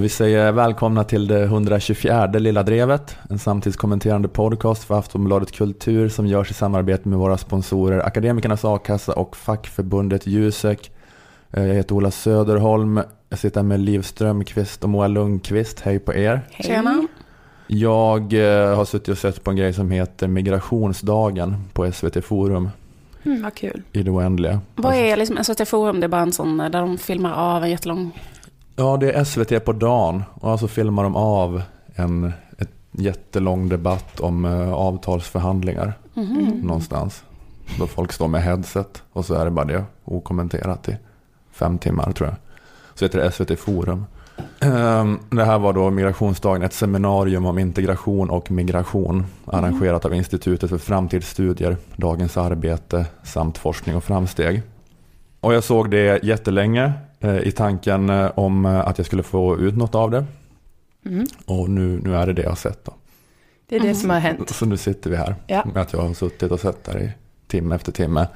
Vi säger välkomna till det 124 Lilla Drevet, en samtidskommenterande podcast för Aftonbladet Kultur som görs i samarbete med våra sponsorer Akademikernas A-kassa och fackförbundet Jusek. Jag heter Ola Söderholm, jag sitter med Liv Strömqvist och Moa Lundqvist. Hej på er. Tjena. Jag har suttit och sett på en grej som heter Migrationsdagen på SVT Forum. Vad kul. I det oändliga. Vad är liksom SVT Forum? Det är bara en sån där de filmar av en jättelång... Ja, det är SVT på dagen och så filmar de av ett jättelång debatt om avtalsförhandlingar någonstans. Då folk står med headset och så är det bara det okommenterat i 5 timmar tror jag. Så heter det SVT Forum. Det här var då Migrationsdagen, ett seminarium om integration och migration arrangerat av Institutet för framtidsstudier, Dagens arbete samt forskning och framsteg. Och jag såg det jättelänge i tanken om att jag skulle få ut något av det. Och nu är det jag har sett då. Det är det som har hänt. Så nu sitter vi här med att jag har suttit och sett där i timme efter timme.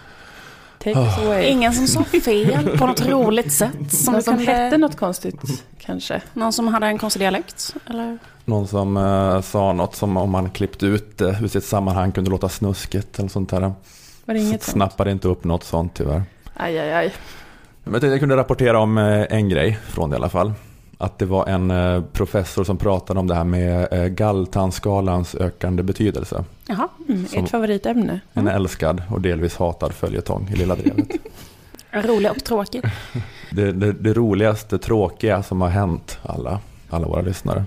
Ingen som sa fel på något roligt sätt. Som hette något konstigt kanske. Någon som hade en konstig dialekt? Eller? Någon som sa något som om man klippt ut det ur sitt sammanhang kunde låta snuskigt eller sånt där. Var det inget snappade inte upp något sånt tyvärr. Aj. Men jag kunde rapportera om en grej från det i alla fall. Att det var en professor som pratade om det här med Galtan-skalans ökande betydelse. Jaha, ett favoritämne. En älskad och delvis hatad följetong i Lilla Drevet. Rolig och tråkig. Det roligaste, tråkiga som har hänt alla våra lyssnare.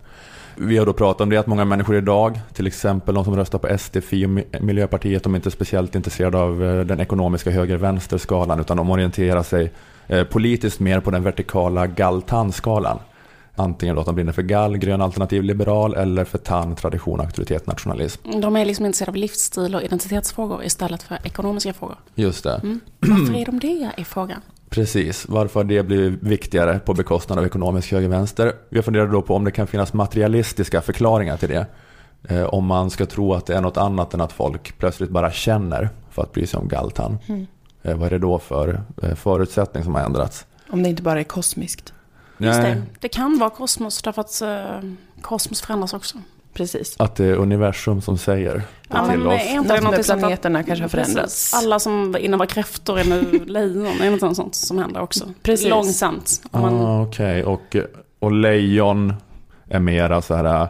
Vi har då pratat om det att många människor idag, till exempel de som röstar på SD, FI och Miljöpartiet, de är inte speciellt intresserade av den ekonomiska höger-vänster-skalan utan de orienterar sig politiskt mer på den vertikala Galtan-skalan. Antingen då att de brinner för gall, grön alternativ liberal eller för tann, tradition, auktoritet, nationalism. De är liksom intresserade av livsstil och identitetsfrågor istället för ekonomiska frågor. Just det. Varför är de det i frågan? Precis, varför det blir viktigare på bekostnad av ekonomisk höger-vänster. Vi funderar då på om det kan finnas materialistiska förklaringar till det. Om man ska tro att det är något annat än att folk plötsligt bara känner för att bry sig om Galtan. Vad är det då för förutsättning som har ändrats? Om det inte bara är kosmiskt. Just det kan vara kosmos därför att kosmos förändras också. Precis. Att det är universum som säger till oss. Inte något planeterna kanske har förändrats. Alla som innan var kräftor är nu lejon. Är det något sånt som händer också? Precis. Långsamt. Okej. Och lejon är mera så här.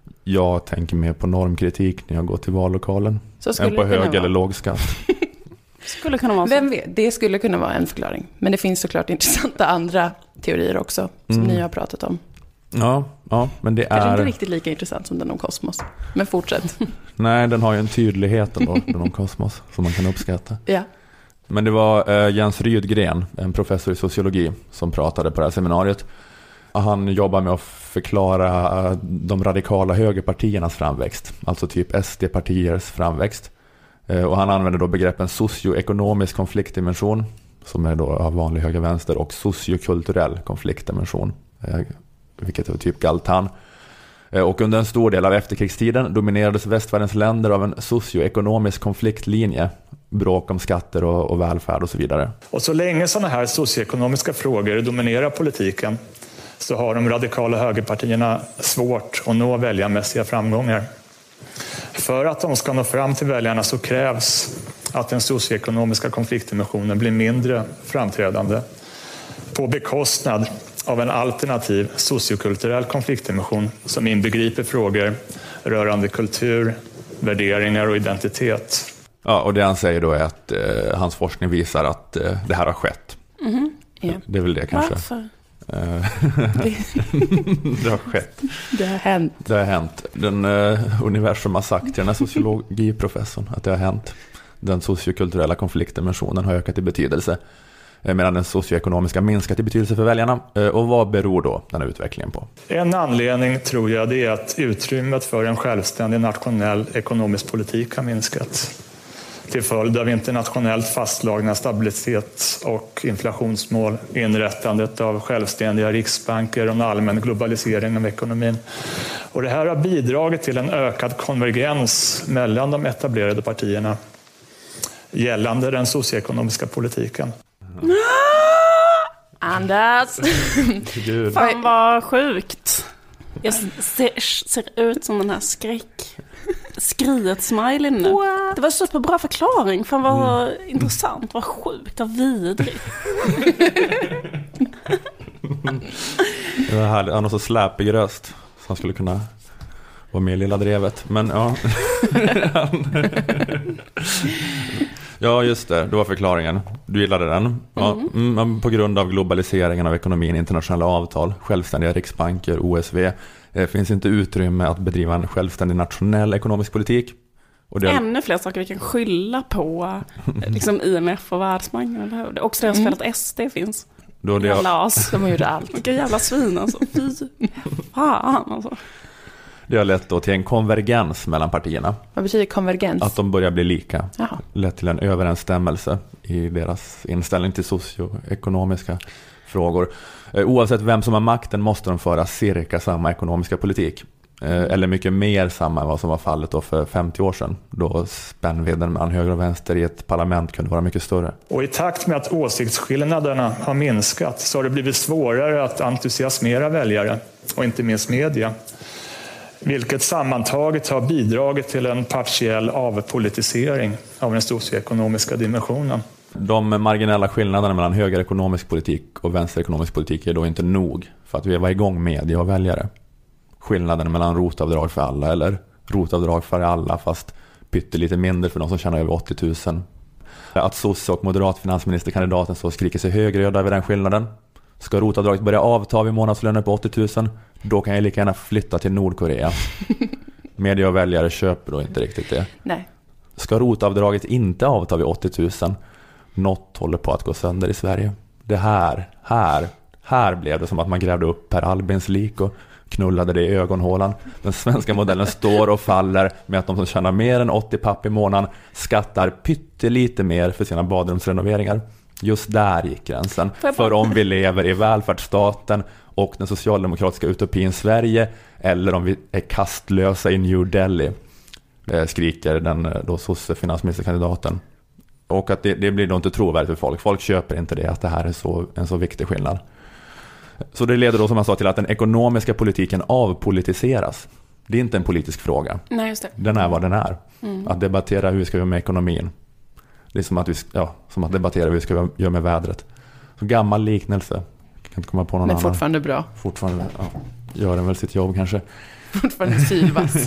Jag tänker mer på normkritik när jag går till vallokalen. Än på hög eller låg skatt. Skulle kunna vara så. Vem vet, det skulle kunna vara en förklaring. Men det finns såklart intressanta andra teorier också som ni har pratat om. Ja, men det kanske är... inte riktigt lika intressant som den om kosmos. Men fortsätt. Nej, den har ju en tydlighet ändå, den om kosmos, som man kan uppskatta. Ja. Men det var Jens Rydgren, en professor i sociologi, som pratade på det här seminariet. Han jobbar med att förklara de radikala högerpartiernas framväxt, alltså typ SD-partiers framväxt. Och han använder då begreppen socioekonomisk konfliktdimension, som är då av vanlig höger-vänster, och sociokulturell konfliktdimension, vilket är typ Galtan. Och under en stor del av efterkrigstiden dominerades västvärldens länder av en socioekonomisk konfliktlinje, bråk om skatter och välfärd och så vidare. Och så länge sådana här socioekonomiska frågor dominerar politiken så har de radikala högerpartierna svårt att nå väljarmässiga framgångar. För att de ska nå fram till väljarna så krävs att den socioekonomiska konfliktdimensionen blir mindre framträdande på bekostnad av en alternativ sociokulturell konfliktdimension som inbegriper frågor rörande kultur, värderingar och identitet. Ja, och det han säger då är att hans forskning visar att det här har skett. Yeah. Det är väl det kanske. Varför? Det har skett. Det har hänt. Det har hänt. Den universum har sagt till den här sociologiprofessorn att det har hänt. Den sociokulturella konfliktdimensionen har ökat i betydelse medan den socioekonomiska minskat i betydelse för väljarna. Och vad beror då den här utvecklingen på? En anledning tror jag det är att utrymmet för en självständig nationell ekonomisk politik har minskat. Till följd av internationellt fastslagna stabilitets- och inflationsmål, inrättandet av självständiga riksbanker och en allmän globalisering av ekonomin. Och det här har bidragit till en ökad konvergens mellan de etablerade partierna gällande den socioekonomiska politiken. Anders! Gud. Fan vad sjukt. Jag ser ut som den här skriet-smiley nu. What? Det var superbra förklaring. Fan vad intressant, vad sjukt, vad vidrigt. Det var härligt. Han har så släpig röst så han skulle kunna vara med i Lilla Drevet. Men ja. Ja, just det. Det var förklaringen. Du gillade den. Ja, på grund av globaliseringen av ekonomin, internationella avtal, självständiga riksbanker, OSV, finns inte utrymme att bedriva en självständig nationell ekonomisk politik. Och det... Ännu fler saker vi kan skylla på, liksom IMF och Världsbanken. Det är också deras fel att SD finns. Då det... Jävla as. De gjorde allt. Vilka jävla svin alltså. Fy fan alltså. Det har lett då till en konvergens mellan partierna. Vad betyder konvergens? Att de börjar bli lika. Jaha. Lett till en överensstämmelse i deras inställning till socioekonomiska frågor. Oavsett vem som har makten måste de föra cirka samma ekonomiska politik. Eller mycket mer samma än vad som var fallet då för 50 år sedan. Då spännvidden mellan höger och vänster i ett parlament kunde vara mycket större. Och i takt med att åsiktsskillnaderna har minskat så har det blivit svårare att entusiasmera väljare och inte minst media. Vilket sammantaget har bidragit till en partiell avpolitisering av den socioekonomiska dimensionen. De marginella skillnaderna mellan högerekonomisk politik och vänsterekonomisk politik är då inte nog för att veva igång media och väljare. Skillnaden mellan rotavdrag för alla eller rotavdrag för alla fast pyttelite mindre för de som tjänar över 80 000. Att sosse och moderat finansministerkandidaten så skriker sig högröda över den skillnaden. Ska rotavdraget börja avta vid månadslöner på 80 000, då kan jag lika gärna flytta till Nordkorea. Media och väljare köper då inte riktigt det. Nej. Ska rotavdraget inte avta vid 80 000, något håller på att gå sönder i Sverige. Det här blev det som att man grävde upp Per Albins lik och knullade det i ögonhålan. Den svenska modellen står och faller med att de som tjänar mer än 80 papp i månaden skattar pyttelite mer för sina badrumsrenoveringar. Just där gick gränsen. För om vi lever i välfärdsstaten och den socialdemokratiska utopin Sverige eller om vi är kastlösa i New Delhi, skriker den då sosse finansministerkandidaten. Och att det blir då inte trovärdigt för folk. Folk köper inte det, att det här är en så viktig skillnad. Så det leder då som jag sa till att den ekonomiska politiken avpolitiseras. Det är inte en politisk fråga. Nej, just det. Den är vad den är. Att debattera hur vi ska göra med ekonomin. Det är som att debattera hur vi ska göra med vädret. Så gammal liknelse. Jag kan inte komma på någon annan. Men fortfarande bra. Fortfarande, ja. Gör den väl sitt jobb kanske. Fortfarande sylvass.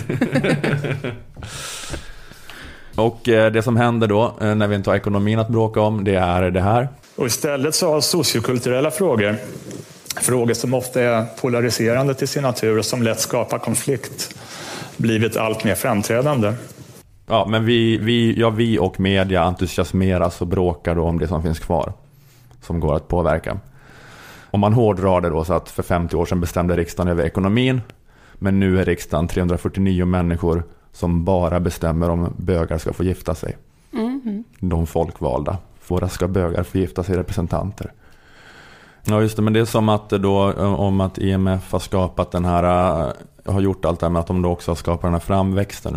Och det som händer då när vi inte har ekonomin att bråka om, det är det här. Och istället så har sociokulturella frågor som ofta är polariserande till sin natur och som lätt skapar konflikt, blivit allt mer framträdande. Ja, men vi och media entusiasmeras och bråkar då om det som finns kvar, som går att påverka. Om man hårdrar det då så att för 50 år sedan bestämde riksdagen över ekonomin, men nu är riksdagen 349 människor som bara bestämmer om bögar ska få gifta sig. De folkvalda. Våra ska bögar få gifta sig representanter. Ja just det, men det är som att då, om att IMF har skapat den här, har gjort allt det här med att de då också har skapat den här framväxten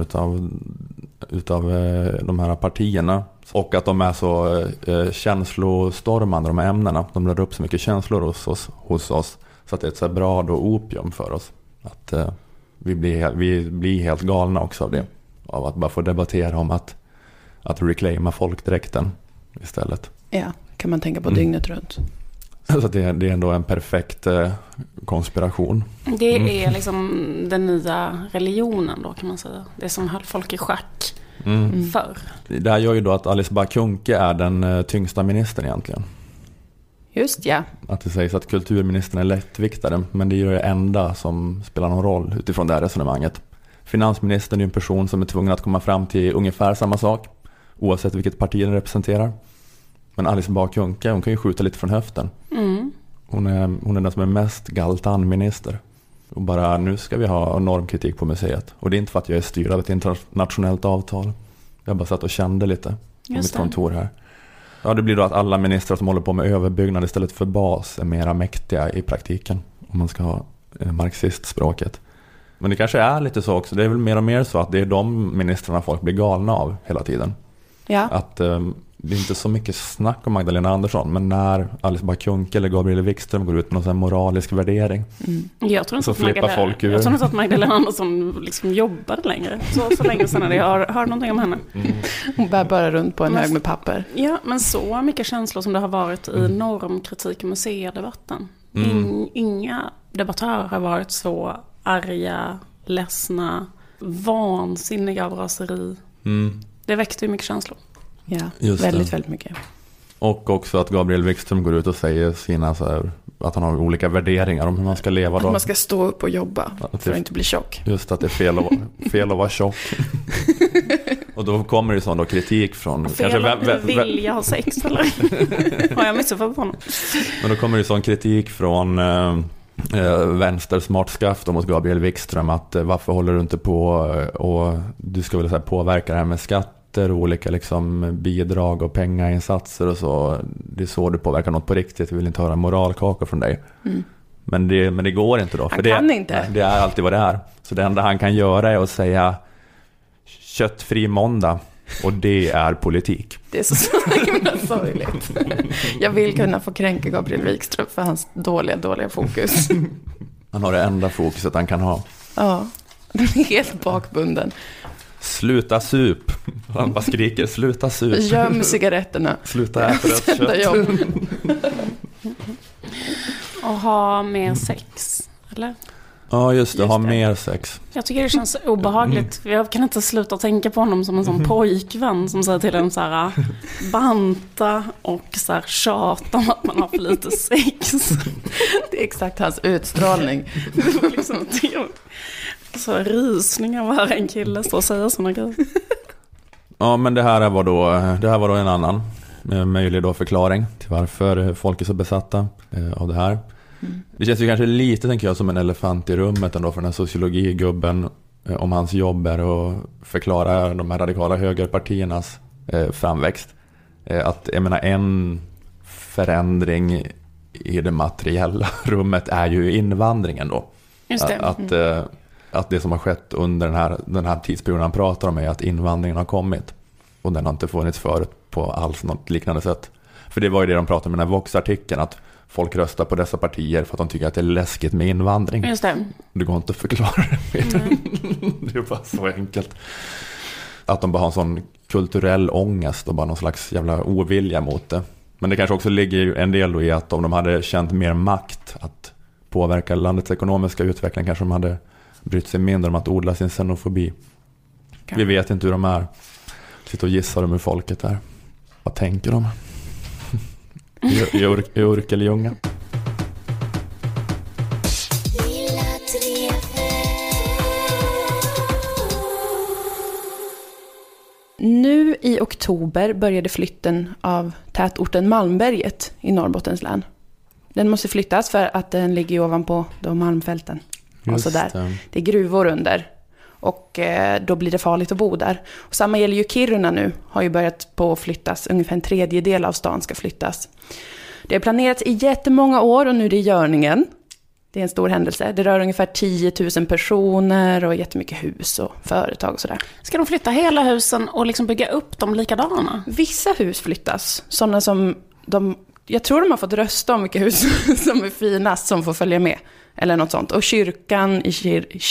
utav de här partierna. Och att de är så känslostormande, de här ämnena. De drar upp så mycket känslor hos oss så att det är ett så bra då opium för oss. Att vi blir helt galna också av det. Av att bara få debattera om att reclaima folkdräkten istället. Ja, kan man tänka på dygnet runt. Så det är ändå en perfekt konspiration. Det är liksom den nya religionen då, kan man säga. Det som höll folk i schack förr. Det här gör ju då att Alice Bah Kuhnke är den tyngsta ministern egentligen. Just ja. Att det sägs att kulturministern är lättviktare, men det är ju det enda som spelar någon roll utifrån det här resonemanget. Finansministern är en person som är tvungen att komma fram till ungefär samma sak, oavsett vilket parti den representerar. Men Alice Bah Kuhnke, hon kan ju skjuta lite från höften. Hon är den som är mest galtanminister. Och bara nu ska vi ha normkritik på museet. Och det är inte för att jag är styrd av ett internationellt avtal. Jag bara satt och kände lite på mitt kontor här. Ja, det blir då att alla ministrar som håller på med överbyggnad istället för bas är mera mäktiga i praktiken. Om man ska ha marxistspråket. Men det kanske är lite så också. Det är väl mer och mer så att det är de ministrarna folk blir galna av hela tiden. Ja. Att det är inte så mycket snack om Magdalena Andersson, men när Alice Bah Kuhnke eller Gabriel Wikström går ut med någon sån här moralisk värdering, jag tror inte så flippar folk ur. Jag tror inte att Magdalena Andersson liksom jobbade längre. Så länge sedan hade jag hört någonting om henne. Hon bär bara runt på en hög med papper. Ja, men så mycket känslor som det har varit i normkritik och museidebatten. Inga debattörer har varit så arga, ledsna, vansinniga av raseri. Det väckte ju mycket känslor. Ja, Just väldigt, det. väldigt mycket. Och också att Gabriel Wikström går ut och säger sina så här, att han har olika värderingar om hur man ska leva. Att Då. man ska stå upp och jobba för att inte bli tjock. Just att det är fel att vara tjock. Och då kommer det sån då kritik från... Fel att vilja ha sex, eller? Har jag missuppfattat honom? Men då kommer det sån kritik från vänster smartskaft mot Gabriel Wikström att varför håller du inte på och du ska väl så här påverka det här med skatter och olika liksom bidrag och pengainsatser och så. Det är så du påverkar något på riktigt. Vi vill inte höra moralkakor från dig. Men det går inte då. Han kan inte. Det är alltid vad det är. Så det enda han kan göra är att säga köttfri måndag. Och det är politik. Det är så himla sorgligt. Jag vill kunna få kränka Gabriel Wikström för hans dåliga fokus. Han har det enda fokuset han kan ha. Ja, den är helt bakbunden. Sluta sup. Han bara skriker, sluta sup. Göm cigaretterna. Sluta äta rött kött. Och ha mer sex, eller? Ja, just det. Just Ha det. mer sex. Jag tycker det känns obehagligt. Jag kan inte sluta tänka på honom som en sån pojkvän som säger till en så här banta och så här tjata om att man har för lite sex. Det är exakt hans utstrålning. Det var liksom så rysningar var en kille står och säger såna grejer. Ja, men det här var då en annan möjlig då förklaring till varför folk är så besatta av det här. Det känns ju kanske lite, tänker jag, som en elefant i rummet ändå för den här sociologigubben om hans jobb är att förklara de här radikala högerpartiernas framväxt. Att jag menar, en förändring i det materiella rummet är ju invandringen då. Just det. Att det som har skett under den här tidsperioden han pratar om är att invandringen har kommit. Och den har inte funnits förut på alls något liknande sätt. För det var ju det de pratade om i den här Vox-artikeln, att folk röstar på dessa partier för att de tycker att det är läskigt med invandring. Just det. Det går inte att förklara det. Det är bara så enkelt. Att de bara har en sån kulturell ångest och bara någon slags jävla ovilja mot det. Men det kanske också ligger en del då i att om de hade känt mer makt att påverka landets ekonomiska utveckling, kanske de hade brytt sig mindre om att odla sin xenofobi. Vi vet inte hur de är. Sitter och gissar dem hur folket är. Vad tänker de? I Urkeljunga. Nu i oktober började flytten av tätorten Malmberget i Norrbottens län. Den måste flyttas för att den ligger ovanpå de malmfälten. Och så där. Det är gruvor under. Och då blir det farligt att bo där. Och samma gäller ju Kiruna nu. Har ju börjat på att flyttas. Ungefär en tredjedel av stan ska flyttas. Det har planerats i jättemånga år och nu är det i görningen. Det är en stor händelse. Det rör ungefär 10 000 personer och jättemycket hus och företag och sådär. Ska de flytta hela husen och liksom bygga upp dem likadana? Vissa hus flyttas. Sådana som jag tror de har fått rösta om vilka hus som är finast som får följa med. Eller något sånt. Och kyrkan i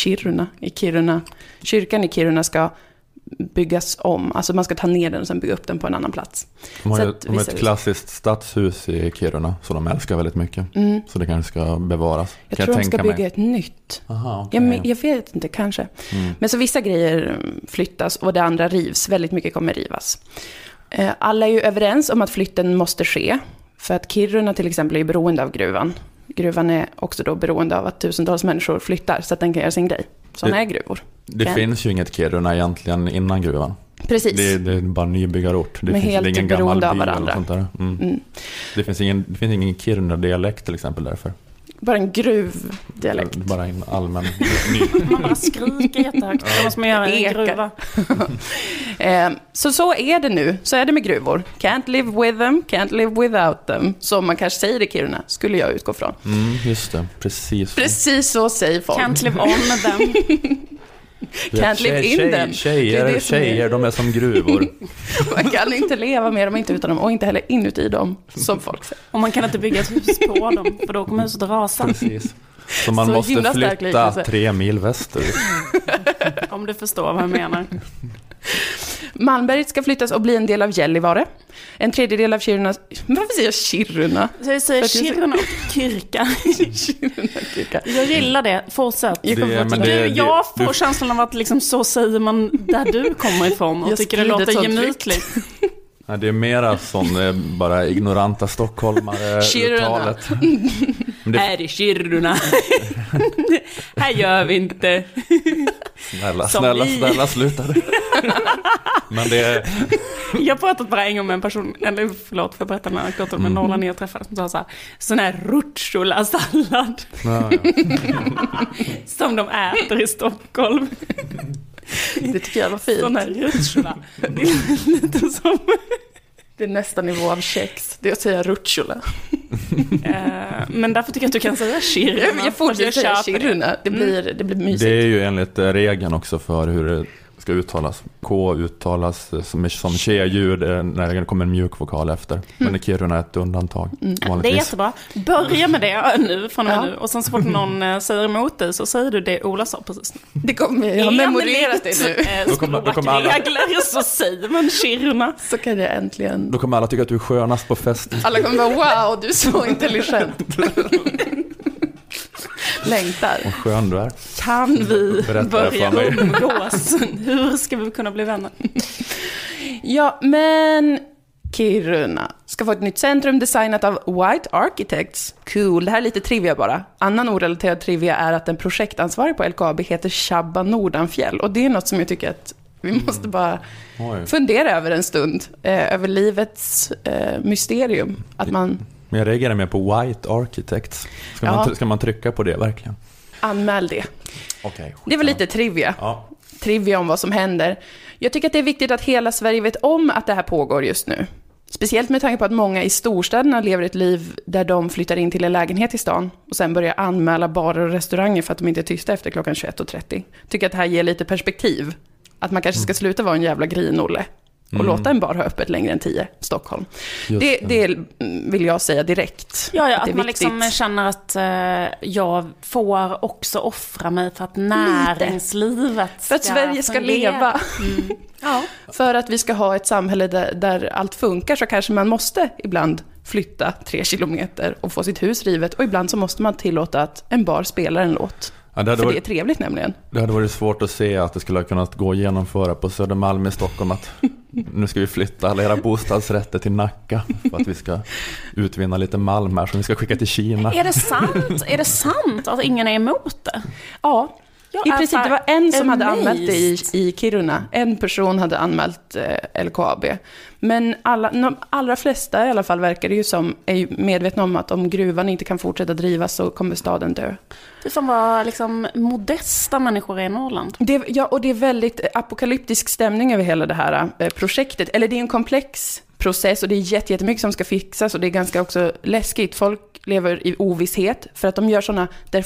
Kiruna ska byggas om. Alltså man ska ta ner den och sen bygga upp den på en annan plats. De har ett klassiskt stadshus i Kiruna som de älskar väldigt mycket. Så det kanske ska bevaras. Jag tror de ska bygga ett nytt. Aha, okay. Jag vet inte, kanske. Men så vissa grejer flyttas och det andra rivs. Väldigt mycket kommer rivas. Alla är ju överens om att flytten måste ske. För att Kiruna till exempel är beroende av gruvan. Gruvan är också då beroende av att tusentals människor flyttar så att den kan göra sin grej. Sådana är gruvor. Det finns ju inget Kiruna egentligen innan gruvan. Precis. Det är bara nybyggarort. Det men finns helt ingen beroende gammal av by varandra. eller sånt där. Det finns ingen Kiruna-dialekt till exempel därför. Bara en gruvdialekt. Bara en allmän Man bara skriker jättehögt. Det måste man göra i en gruva. Så är det nu. Så är det med gruvor. Can't live with them, can't live without them. Som man kanske säger i Kiruna, skulle jag utgå från. Just det, precis. Precis så säger folk. Can't live on med them. Can't live in them. Tjejer, de är som gruvor. Man kan inte leva med dem, inte utan dem, och inte heller inuti dem, som folk säger. Och man kan inte bygga ett hus på dem, för då kommer huset rasa. Precis. Så man Så måste flytta 3 mil västerut. Om du förstår vad jag menar. Malmberget ska flyttas och bli en del av Gällivare. En tredjedel av Kiruna... Varför säger jag Kiruna? Så jag säger Kiruna och Kyrka. Kyrka. Jag gillar det. Fortsätt. Jag får känslan av att liksom, så säger man där du kommer ifrån. Och tycker det låter gemytligt. Nej, det är mera som bara ignoranta stockholmare-uttalet. Här är Kiruna. Här gör vi inte. Snälla, sluta det. Men det är... Jag har pratat bara en gång med en person, eller förlåt för att berätta den här anekdoten med Norrland jag träffade, som sa så här, sån här rucola-sallad. Ja. Som de äter i Stockholm. Det tycker jag var fint. Sån här rucola. Det är lite som... Det är nästa nivå av kex. Det är att säga rucola. Men därför tycker jag att du kan säga Kiruna. Jag fortsätter säga Kiruna. Det blir mysigt. Det är ju enligt regeln också för hur det ska uttalas. K uttalas som tje-ljud när det kommer en mjukvokal efter. Men Kiruna är ett undantag. Det är jättebra. Börja med det nu från nu. Och sen så fort någon säger emot dig så säger du det Ola sa precis. Det kommer, jag har memorerat det nu. Då kommer alla... regler så säger man Kiruna. Så kan jag äntligen... Då kommer alla tycka att du är skönast på festen. Alla kommer bara, wow, du är så intelligent. Längtar. Vad skön du är. Kan vi börja umgås? Hur ska vi kunna bli vänner? Ja, men Kiruna ska få ett nytt centrum designat av White Architects. Cool, det här är lite trivia bara. Annan orelaterad trivia är att en projektansvarig på LKAB heter Shabba Nordanfjäll. Och det är något som jag tycker att vi måste bara fundera över en stund. Över livets mysterium. Att man... Men jag reagerar med på White Architects. Ska man trycka på det verkligen? Anmäl det. Okay, det var lite trivia. Ja. Trivia om vad som händer. Jag tycker att det är viktigt att hela Sverige vet om att det här pågår just nu. Speciellt med tanke på att många i storstäderna lever ett liv där de flyttar in till en lägenhet i stan och sen börjar anmäla barer och restauranger för att de inte är tysta efter klockan 21:30. Tycker att det här ger lite perspektiv. Att man kanske ska sluta vara en jävla grinolle och låta en bar ha öppet längre än 10, Stockholm. Det vill jag säga direkt. Ja, att man liksom känner att jag får också offra mig för att näringslivet för att Sverige ska leva. Ja. För att vi ska ha ett samhälle där allt funkar, så kanske man måste ibland flytta 3 kilometer och få sitt hus rivet. Och ibland så måste man tillåta att en bar spelar en låt. Ja, det är trevligt nämligen. Det hade varit svårt att se att det skulle ha kunnat gå att genomföra på Södermalm i Stockholm att nu ska vi flytta alla era bostadsrätter till Nacka för att vi ska utvinna lite malm här som vi ska skicka till Kina. Är det sant? Är det sant att ingen är emot det? Ja. I princip, det var en som hade anmält det i Kiruna. En person hade anmält LKAB. Men de allra flesta i alla fall verkar det ju som är medvetna om att om gruvan inte kan fortsätta drivas så kommer staden dö. Det som var liksom modesta människor i Norrland. Och det är väldigt apokalyptisk stämning över hela det här projektet. Eller det är en komplex process och det är jättemycket som ska fixas och det är ganska också läskigt. Folk lever i ovisshet för att de gör sådana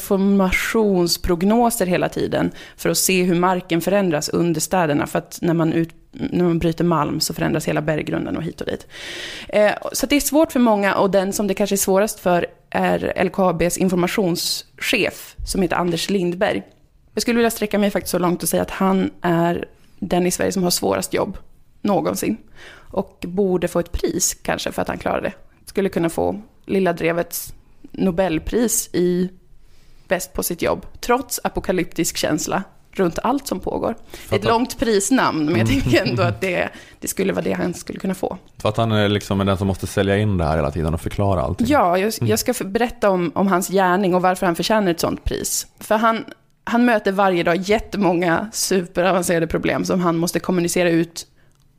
deformationsprognoser hela tiden för att se hur marken förändras under städerna, för att när man bryter malm så förändras hela berggrunden och hit och dit. Så det är svårt för många, och den som det kanske är svårast för är LKABs informationschef som heter Anders Lindberg. Jag skulle vilja sträcka mig faktiskt så långt och säga att han är den i Sverige som har svårast jobb någonsin och borde få ett pris kanske för att han klarar det. Skulle kunna få Lilla Drevets Nobelpris i bäst på sitt jobb, trots apokalyptisk känsla runt allt som pågår. Det är ett långt prisnamn, men jag tänker ändå att det skulle vara det han skulle kunna få. För att han är liksom den som måste sälja in det här hela tiden och förklara allting. Ja, jag ska berätta om hans gärning och varför han förtjänar ett sånt pris. För han möter varje dag jättemånga superavancerade problem som han måste kommunicera ut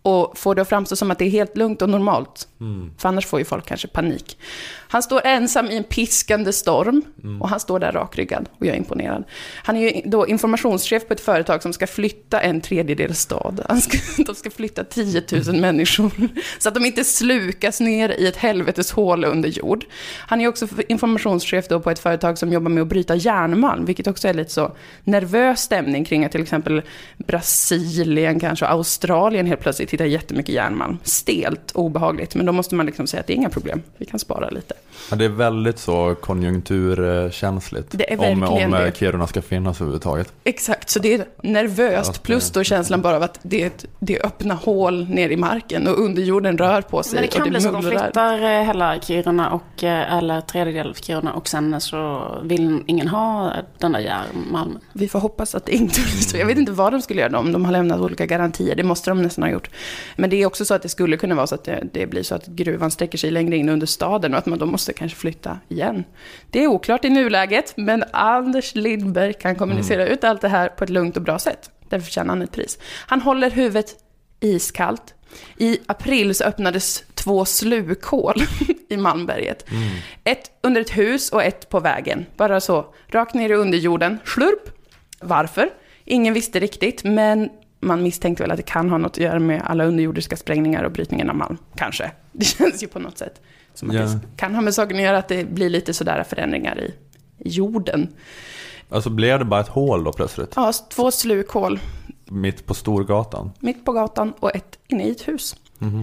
och får det att framstå som att det är helt lugnt och normalt. För annars får ju folk kanske panik. Han står ensam i en piskande storm och han står där rakryggad och jag är imponerad. Han är ju då informationschef på ett företag som ska flytta 1/3 stad. De ska flytta 10 000 människor så att de inte slukas ner i ett helveteshål under jord. Han är också informationschef då på ett företag som jobbar med att bryta järnmalm, vilket också är lite så nervös stämning kring att till exempel Brasilien, kanske Australien helt plötsligt hittar jättemycket järnmalm. Stelt, obehagligt, men då måste man liksom säga att det är inga problem. Vi kan spara lite. Ja, det är väldigt så konjunkturkänsligt. Det är verkligen om Kiruna ska finnas överhuvudtaget. Exakt, så det är nervöst. Plus då känslan bara av att det är öppna hål ner i marken och underjorden rör på sig. Men det kan och bli så att de flyttar hela Kiruna eller 1/3 av Kiruna och sen så vill ingen ha den där järnmalmen. Vi får hoppas att det inte blir så. Jag vet inte vad de skulle göra om de har lämnat olika garantier. Det måste de nästan ha gjort. Men det är också så att det skulle kunna vara så att det blir så att gruvan sträcker sig längre in under staden och att man då måste kanske flytta igen. Det är oklart i nuläget, men Anders Lindberg kan kommunicera ut allt det här på ett lugnt och bra sätt. Därför förtjänar han ett pris. Han håller huvudet iskallt. I april så öppnades 2 slukhål i Malmberget. Ett under ett hus och ett på vägen. Bara så, rakt ner i underjorden. Slurp. Varför? Ingen visste riktigt, men man misstänkte väl att det kan ha något att göra med alla underjordiska sprängningar och brytningen av malm. Kanske. Det känns ju på något sätt som att det kan ha med saken att göra att det blir lite sådär förändringar i jorden. Alltså blev det bara ett hål då plötsligt? Ja, 2 slukhål. Mitt på Storgatan? Mitt på gatan och ett inne i ett hus.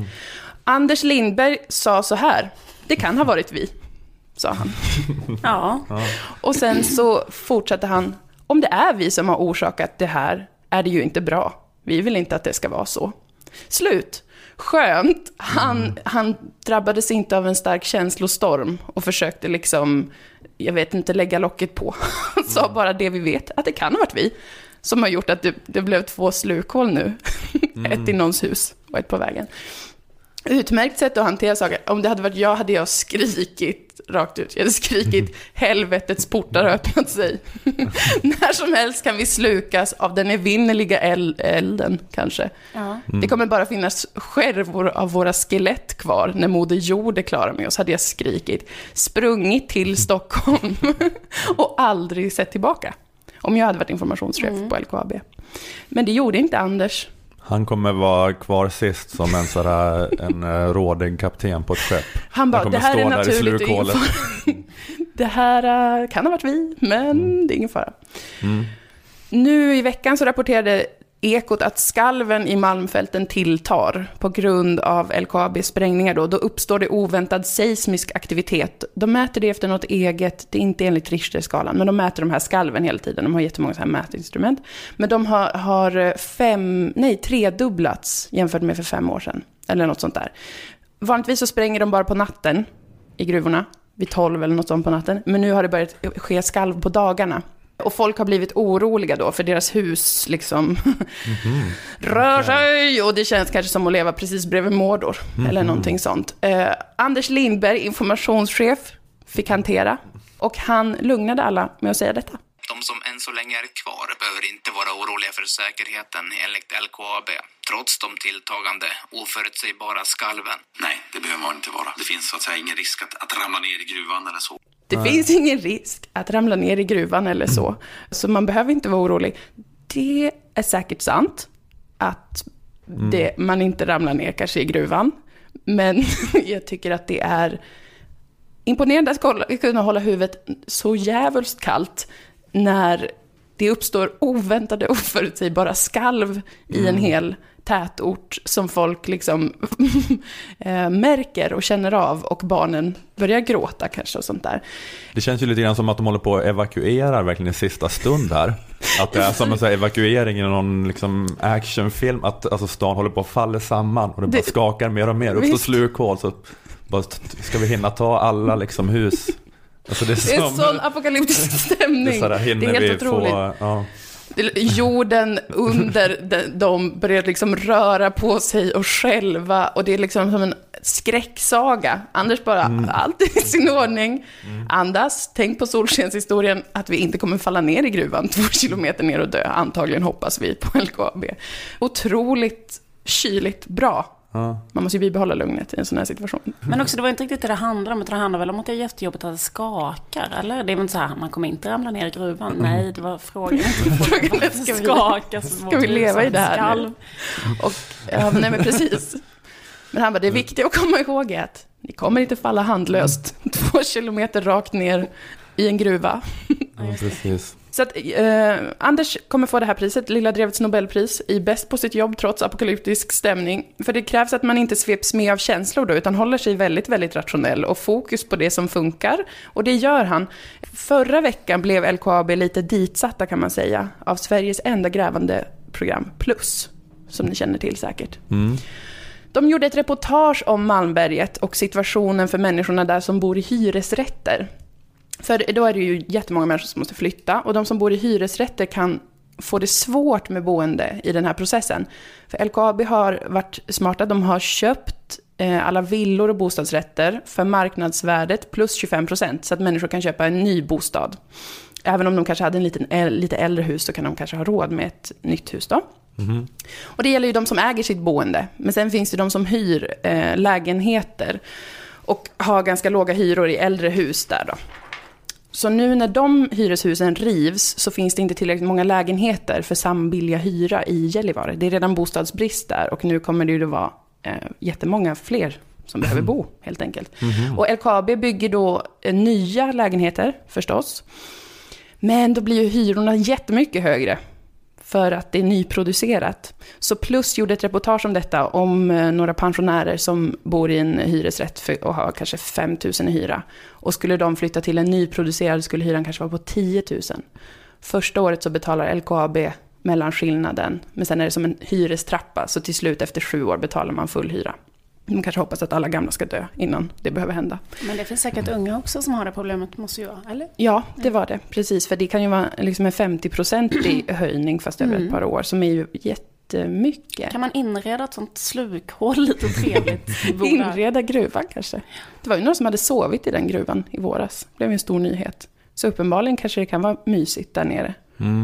Anders Lindberg sa så här: det kan ha varit vi, sa han. Ja. Och sen så fortsatte han: om det är vi som har orsakat det här är det ju inte bra. Vi vill inte att det ska vara så. Slut. Skönt. Han drabbades inte av en stark känslostorm och försökte liksom, jag vet inte, lägga locket på. Han sa bara det vi vet, att det kan ha varit vi som har gjort att det blev 2 slukhål nu. Ett i någons hus och ett på vägen. Utmärkt sätt att hantera saker. Om det hade varit jag hade jag skrikit rakt ut. Jag hade skrikit helvetets portar har öppnat sig. När som helst kan vi slukas av den evinnerliga elden kanske. Ja. Det kommer bara finnas skärvor av våra skelett kvar när Moder Jord är klara med oss, hade jag skrikit. Sprungit till Stockholm och aldrig sett tillbaka. Om jag hade varit informationschef på LKAB. Men det gjorde inte Anders. Han kommer vara kvar sist som en rådig kapten på ett skepp. Han bara, det här är naturligt. Det här kan ha varit vi, men det är ingen fara. Nu i veckan så rapporterade Ekot att skalven i malmfälten tilltar på grund av LKABs sprängningar. Då uppstår det oväntad seismisk aktivitet. De mäter det efter något eget, det är inte enligt Richterskalan, men de mäter de här skalven hela tiden. De har jättemånga så här mätinstrument. Men de har 3-dubblats jämfört med för 5 år sedan. Eller något sånt där. Vanligtvis så spränger de bara på natten i gruvorna, vid 12 eller något sånt på natten. Men nu har det börjat ske skalv på dagarna. Och folk har blivit oroliga då för deras hus liksom rör sig och det känns kanske som att leva precis bredvid Mordor eller någonting sånt. Anders Lindberg, informationschef, fick hantera och han lugnade alla med att säga detta. De som än så länge är kvar behöver inte vara oroliga för säkerheten enligt LKAB, trots de tilltagande oförutsägbara skalven. Nej, det behöver man inte vara. Det finns så att säga ingen risk att ramla ner i gruvan eller så. Det finns ingen risk att ramla ner i gruvan eller så. Så man behöver inte vara orolig. Det är säkert sant att man inte ramlar ner kanske i gruvan. Men jag tycker att det är imponerande att kunna hålla huvudet så jävligt kallt när det uppstår oväntade, oförutsägbara skalv i en hel tätort som folk liksom märker och känner av och barnen börjar gråta kanske och sånt där. Det känns ju lite grann som att de håller på att evakuera verkligen i sista stund här. Att det är som en så här evakuering i någon liksom actionfilm, att alltså stan håller på att falla samman och det bara skakar mer och mer. Uppstår slukhål så bara, ska vi hinna ta alla liksom hus. Alltså det är en sån apokalyptisk stämning. Det är helt otroligt. Jorden under de börjar liksom röra på sig och själva och det är liksom som en skräcksaga. Anders bara, allt är i sin ordning. Andas, tänk på solskenshistorien att vi inte kommer falla ner i gruvan 2 kilometer ner och dö. Antagligen hoppas vi på LKAB. Otroligt kyligt bra. Ja. Man måste ju bibehålla lugnet i en sån här situation. Men också, det var inte riktigt det handlar om. Det handlar väl om att det är jättejobbigt att det skakar, eller? Det är väl inte så här, man kommer inte ramla ner i gruvan. Nej, det var frågan. Ska vi leva i det här nu? Och, nej, men precis. Men han bara, det är viktigt att komma ihåg att ni kommer inte falla handlöst 2 kilometer rakt ner i en gruva. Ja, precis. Så att Anders kommer få det här priset, Lilla Drevets Nobelpris, i bäst på sitt jobb trots apokalyptisk stämning. För det krävs att man inte sveps med av känslor då, utan håller sig väldigt, väldigt rationell och fokus på det som funkar. Och det gör han. Förra veckan blev LKAB lite ditsatta, kan man säga, av Sveriges enda grävande program, Plus, som ni känner till säkert. De gjorde ett reportage om Malmberget och situationen för människorna där som bor i hyresrätter. För då är det ju jättemånga människor som måste flytta, och de som bor i hyresrätter kan få det svårt med boende i den här processen. För LKAB har varit smarta, de har köpt alla villor och bostadsrätter för marknadsvärdet plus 25%, så att människor kan köpa en ny bostad. Även om de kanske hade lite äldre hus, så kan de kanske ha råd med ett nytt hus då. Och det gäller ju de som äger sitt boende. Men sen finns det de som hyr lägenheter och har ganska låga hyror i äldre hus där då. Så nu när de hyreshusen rivs så finns det inte tillräckligt många lägenheter för sambilliga hyra i Gällivare. Det är redan bostadsbrist där, och nu kommer det ju att vara jättemånga fler som behöver bo helt enkelt. Och LKAB bygger då nya lägenheter förstås. Men då blir ju hyrorna jättemycket högre för att det är nyproducerat. Så Plus gjorde ett reportage om detta, om några pensionärer som bor i en hyresrätt och har kanske 5 000 i hyra. Och skulle de flytta till en nyproducerad skulle hyran kanske vara på 10 000. Första året så betalar LKAB mellanskillnaden, men sen är det som en hyrestrappa, så till slut efter 7 år betalar man full hyra. De kanske hoppas att alla gamla ska dö innan det behöver hända. Men det finns säkert unga också som har det problemet, måste ju vara, eller? Ja, det var det. Precis, för det kan ju vara liksom en 50% höjning fast över ett par år, som är ju jättemycket. Kan man inreda ett sånt slukhål lite trevligt? Inreda gruvan kanske. Det var ju några som hade sovit i den gruvan i våras. Det blev en stor nyhet. Så uppenbarligen kanske det kan vara mysigt där nere.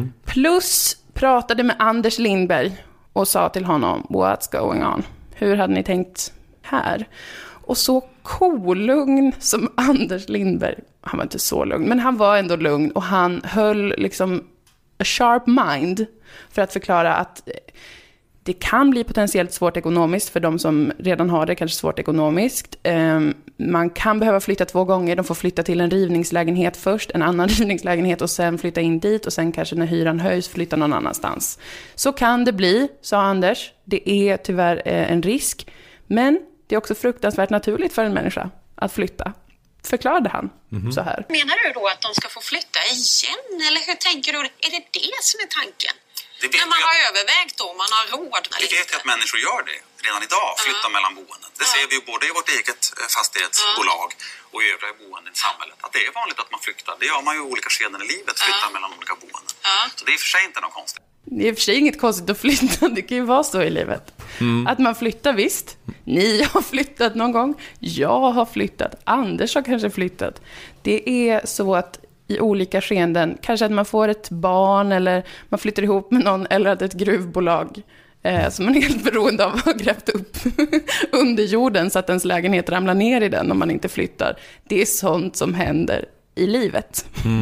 Plus pratade med Anders Lindberg och sa till honom, what's going on? Hur hade ni tänkt här? Och så kolugn som Anders Lindberg, han var inte så lugn, men han var ändå lugn, och han höll liksom a sharp mind för att förklara att det kan bli potentiellt svårt ekonomiskt för de som redan har det, kanske svårt ekonomiskt. Man kan behöva flytta 2 gånger. De får flytta till en rivningslägenhet först, en annan rivningslägenhet, och sen flytta in dit, och sen kanske när hyran höjs flytta någon annanstans. Så kan det bli, sa Anders. Det är tyvärr en risk, men det är också fruktansvärt naturligt för en människa att flytta, förklarade han så här. Menar du då att de ska få flytta igen, eller hur tänker du? Är det det som är tanken? När man har övervägt då, man har råd. Vi vet ju att människor gör det redan idag, flyttar mellan boenden. Det ser vi ju både i vårt eget fastighetsbolag och i övriga boenden i samhället. Att det är vanligt att man flyttar. Det gör man ju i olika skeden i livet, flyttar mellan olika boenden. Så det är i och för sig inte något konstigt. Det är i och för sig inget konstigt att flytta, det kan ju vara så i livet. Att man flyttar, visst. Ni har flyttat någon gång, jag har flyttat, Anders har kanske flyttat. Det är så att i olika skeenden, kanske att man får ett barn, eller man flyttar ihop med någon, eller att ett gruvbolag som man är helt beroende av har grävt upp under jorden så att ens lägenhet ramlar ner i den om man inte flyttar. Det är sånt som händer i livet.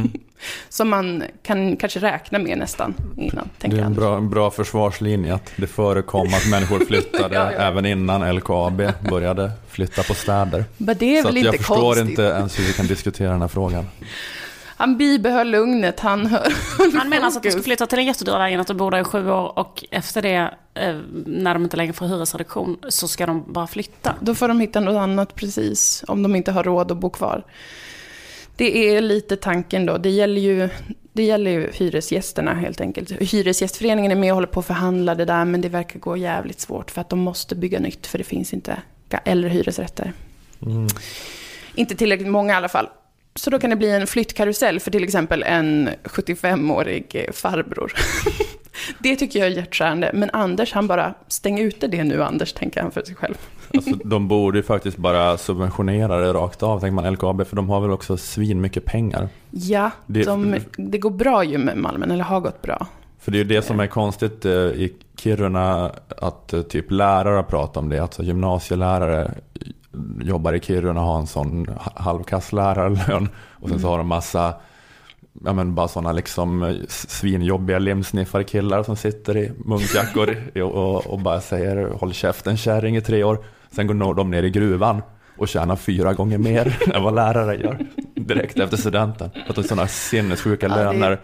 Som man kan kanske räkna med nästan innan. Det är en bra försvarslinje att det förekom att människor flyttade även innan LKAB började flytta på städer. Men det är så väl att inte jag förstår konstigt. inte ens hur vi kan diskutera den här frågan. Han bibehöll lugnet, han menar alltså att de ska flytta till en jättedyr lägenhet och bo där i 7 år, och efter det, när de inte längre får hyresreduktion, så ska de bara flytta. Då får de hitta något annat, precis, om de inte har råd att bo kvar. Det är lite tanken då. Det gäller ju hyresgästerna helt enkelt. Hyresgästföreningen är med och håller på att förhandla det där, men det verkar gå jävligt svårt för att de måste bygga nytt, för det finns inte äldre hyresrätter. Inte tillräckligt många i alla fall. Så då kan det bli en flyttkarusell för till exempel en 75-årig farbror. Det tycker jag är hjärtskärande. Men Anders, han bara, stäng ute det nu, Anders, tänker han för sig själv. Alltså, de borde ju faktiskt bara subventionera det rakt av, tänker man, LKAB, för de har väl också svin mycket pengar. Ja, det går bra ju med Malmen, eller har gått bra. För det är ju det som är konstigt Kiruna att typ lärare pratar om det. Alltså gymnasielärare jobbar i Kiruna och har en sån halvkasslärarlön. Och sen så har de massa bara sådana liksom svinjobbiga limsniffarkillar som sitter i munkjackor och bara säger håll käften kärring i 3 år. Sen går de ner i gruvan och tjänar 4 gånger mer än vad lärare gör direkt efter studenten. Att de har sådana sinnessjuka löner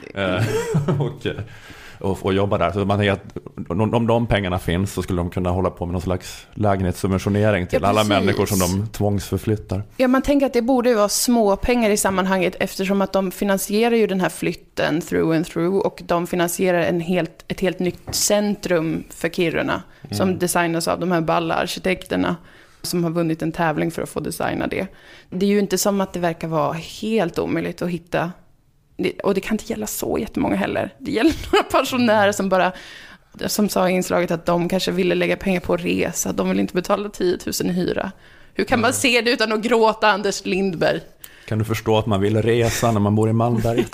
och jobba där. Så man tänker att om de pengarna finns så skulle de kunna hålla på med någon slags lägenhetssubventionering till alla människor som de tvångsförflyttar. Ja, man tänker att det borde ju vara små pengar i sammanhanget eftersom att de finansierar ju den här flytten through and through och de finansierar ett helt nytt centrum för Kiruna som designas av de här balla arkitekterna som har vunnit en tävling för att få designa det. Det är ju inte som att det verkar vara helt omöjligt att hitta. Och det kan inte gälla så jättemånga heller. Det gäller några pensionärer som sa i inslaget att de kanske ville lägga pengar på resa. De vill inte betala 10 000 i hyra. Hur kan man se det utan att gråta, Anders Lindberg? Kan du förstå att man vill resa när man bor i Malmberg?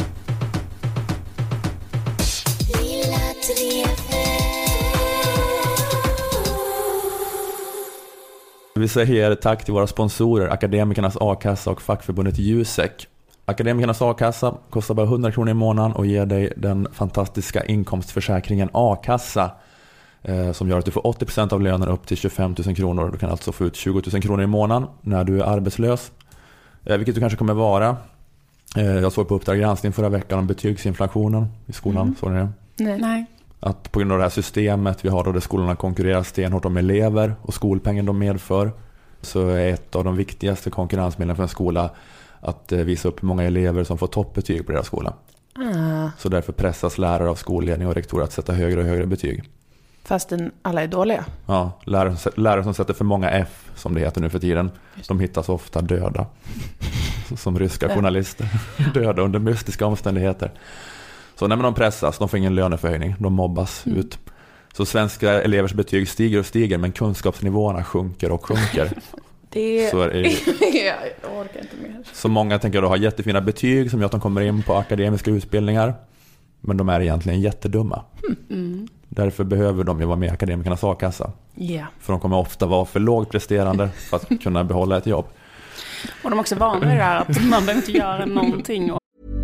Vi säger tack till våra sponsorer, Akademikernas A-kassa och fackförbundet Jusek. Akademikernas A-kassa kostar bara 100 kronor i månaden och ger dig den fantastiska inkomstförsäkringen A-kassa som gör att du får 80% av lönen upp till 25 000 kronor. Du kan alltså få ut 20 000 kronor i månaden när du är arbetslös, vilket du kanske kommer vara. Jag såg på Uppdrag granskning förra veckan om betygsinflationen i skolan. Såg ni det? Nej. Att på grund av det här systemet vi har då där skolorna konkurrerar stenhårt om elever och skolpengen de medför, så är ett av de viktigaste konkurrensmedlen för en skola att visa upp hur många elever som får toppbetyg på deras skola. Så därför pressas lärare av skolledning och rektorer att sätta högre och högre betyg. Fastän alla är dåliga. Ja, lärare som sätter för många F, som det heter nu för tiden, de hittas ofta döda. Som ryska journalister. Döda under mystiska omständigheter. Så när de pressas, de får ingen löneförhöjning, de mobbas ut. Så svenska elevers betyg stiger och stiger, men kunskapsnivåerna sjunker och sjunker. Jag orkar inte mer. Så många tänker då ha jättefina betyg som gör att de kommer in på akademiska utbildningar, men de är egentligen jättedumma. Därför behöver de ju vara med i Akademikernas A-kassa. För de kommer ofta vara för lågpresterande för att kunna behålla ett jobb. Och de är också vana vid det här att man behöver inte göra någonting.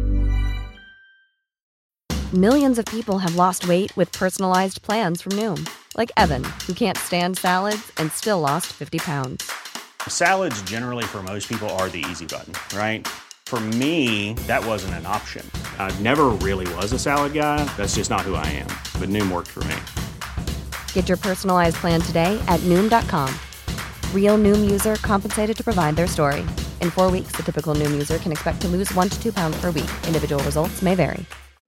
Millions of people have lost weight with personalized plans from Noom. Like Evan, who can't stand salads and still lost 50 pounds. Salads generally for most people are the easy button, right? For me, that wasn't an option. I never really was a salad guy. That's just not who I am. But Noom worked for me. Get your personalized plan today at Noom.com. Real Noom user compensated to provide their story. In 4 weeks, the typical Noom user can expect to lose 1 to 2 pounds per week. Individual results may vary.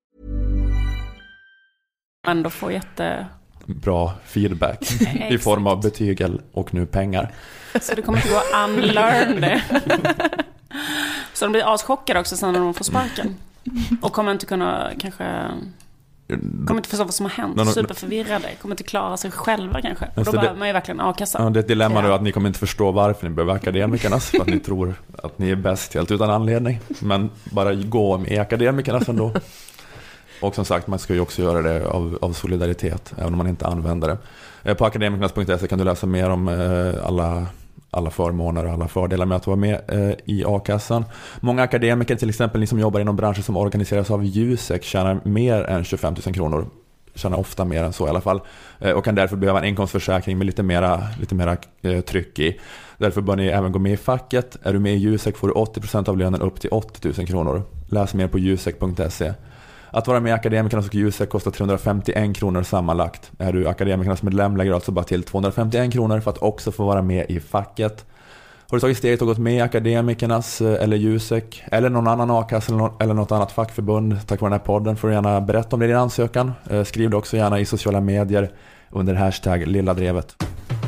Ändå får bra feedback i form av betyg och nu pengar. Så det kommer inte gå att unlearn det. Så de blir aschockade också sen när de får sparken. Och kommer inte kunna kommer inte förstå vad som har hänt. Superförvirrade. Kommer inte klara sig själva kanske. Och då behöver man ju verkligen A-kassa. Ja, det är ett dilemma då att ni kommer inte förstå varför ni behöver akademikernas. För att ni tror att ni är bäst helt utan anledning. Men bara gå med akademikernas ändå. Och som sagt, man ska ju också göra det av solidaritet, även om man inte använder det. På akademikernas.se kan du läsa mer om alla förmåner och alla fördelar med att vara med i A-kassan. Många akademiker, till exempel ni som jobbar inom branscher som organiseras av Jusek, tjänar mer än 25 000 kronor. Tjänar ofta mer än så i alla fall. Och kan därför behöva en inkomstförsäkring med lite mera tryck i. Därför bör ni även gå med i facket. Är du med i Jusek får du 80% av lönen upp till 80 000 kronor. Läs mer på jusek.se. Att vara med i Akademikernas och Jusek kostar 351 kronor sammanlagt. Är du Akademikernas medlem lägger alltså bara till 251 kronor för att också få vara med i facket. Har du tagit steget och gått med i Akademikernas eller Jusek eller någon annan A-kassa eller något annat fackförbund tack vare den här podden, får du gärna berätta om det i din ansökan. Skriv det också gärna i sociala medier under hashtag Lilladrevet.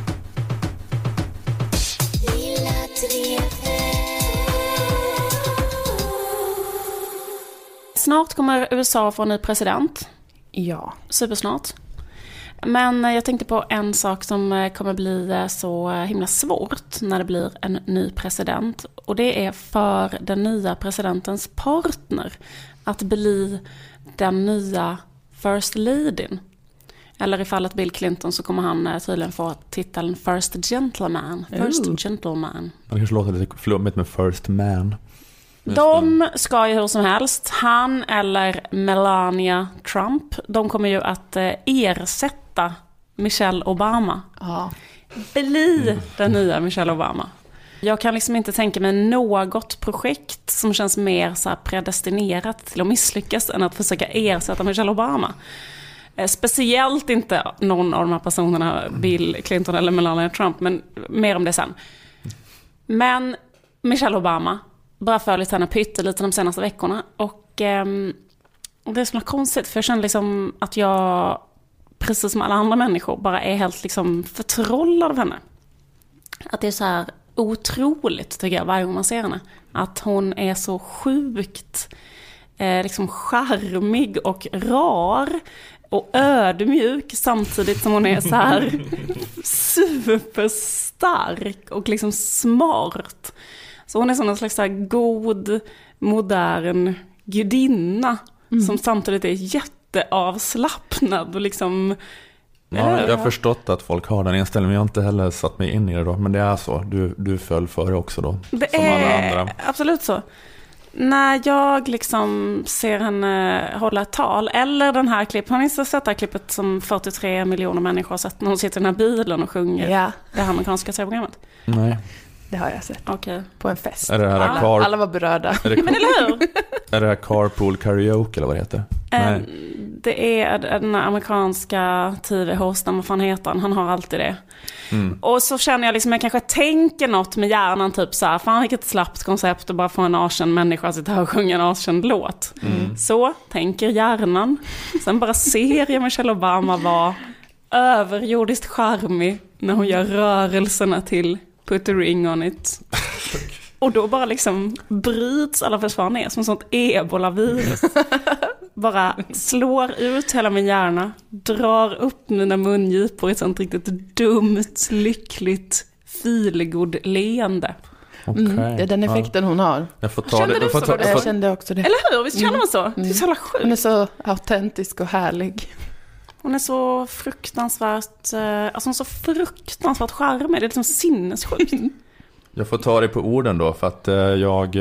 Snart kommer USA få en ny president. Ja. Supersnart. Men jag tänkte på en sak som kommer bli så himla svårt när det blir en ny president. Och det är för den nya presidentens partner att bli den nya first ladyn. Eller i fallet Bill Clinton så kommer han tydligen få titeln First Gentleman. Gentleman. Det kanske låter lite flummigt med First Man. De ska ju hur som helst, han eller Melania Trump, de kommer ju att ersätta Michelle Obama. Ja. Bli den nya Michelle Obama. Jag kan liksom inte tänka mig något projekt som känns mer så här predestinerat till att misslyckas än att försöka ersätta Michelle Obama. Speciellt inte någon av de här personerna, Bill Clinton eller Melania Trump, men mer om det sen. Men Michelle Obama, bara följt henne pyttelite de senaste veckorna. Och det är så konstigt, för jag känner liksom att jag, precis som alla andra människor, bara är helt liksom förtrollad av henne. Att det är så här otroligt, tycker jag, varje gång man ser henne. Att hon är så sjukt liksom charmig och rar och ödmjuk, samtidigt som hon är så här superstark och liksom smart. Så hon är som en slags så här god, modern gudinna som samtidigt är jätteavslappnad och liksom... Ja, jag har förstått att folk har den inställningen, men jag har inte heller satt mig in i det då. Men det är så, du föll före också då, det som alla andra. Absolut så. När jag liksom ser henne hålla ett tal, eller den här klippet, har ni inte sett det här klippet som 43 miljoner människor har sett när hon sitter i den här bilen och sjunger det här amerikanska tv-programmet? Nej. Det har jag sett. Okay. På en fest. Är det här alla var berörda. Men eller hur? Är det här carpool karaoke eller vad det heter? Nej. Det är den amerikanska tv-hosten, vad fan heter han har alltid det. Och så känner jag liksom, jag kanske tänker något med hjärnan, typ så här, fan vilket slappt koncept att bara få en arsen människa att sitta här och sjunga en arsen låt. Så tänker hjärnan. Sen bara ser jag Michelle Obama vara överjordiskt charmig när hon gör rörelserna till Put a ring on it. Och då bara liksom bryts alla försvar ner som sånt ebola-virus. Bara slår ut hela min hjärna, drar upp mina mungipor i ett sånt riktigt dumt, lyckligt, feelgood leende. Okay. Det är den effekten hon har. Jag får ta kände det. Jag kände också det. Eller hur? Visst känner man så? Det är så jävla sjukt. Hon är så autentisk och härlig. Hon är så fruktansvärt, alltså hon är så fruktansvärt charmig. Det är liksom sinnessjukt. Jag får ta det på orden då, för att jag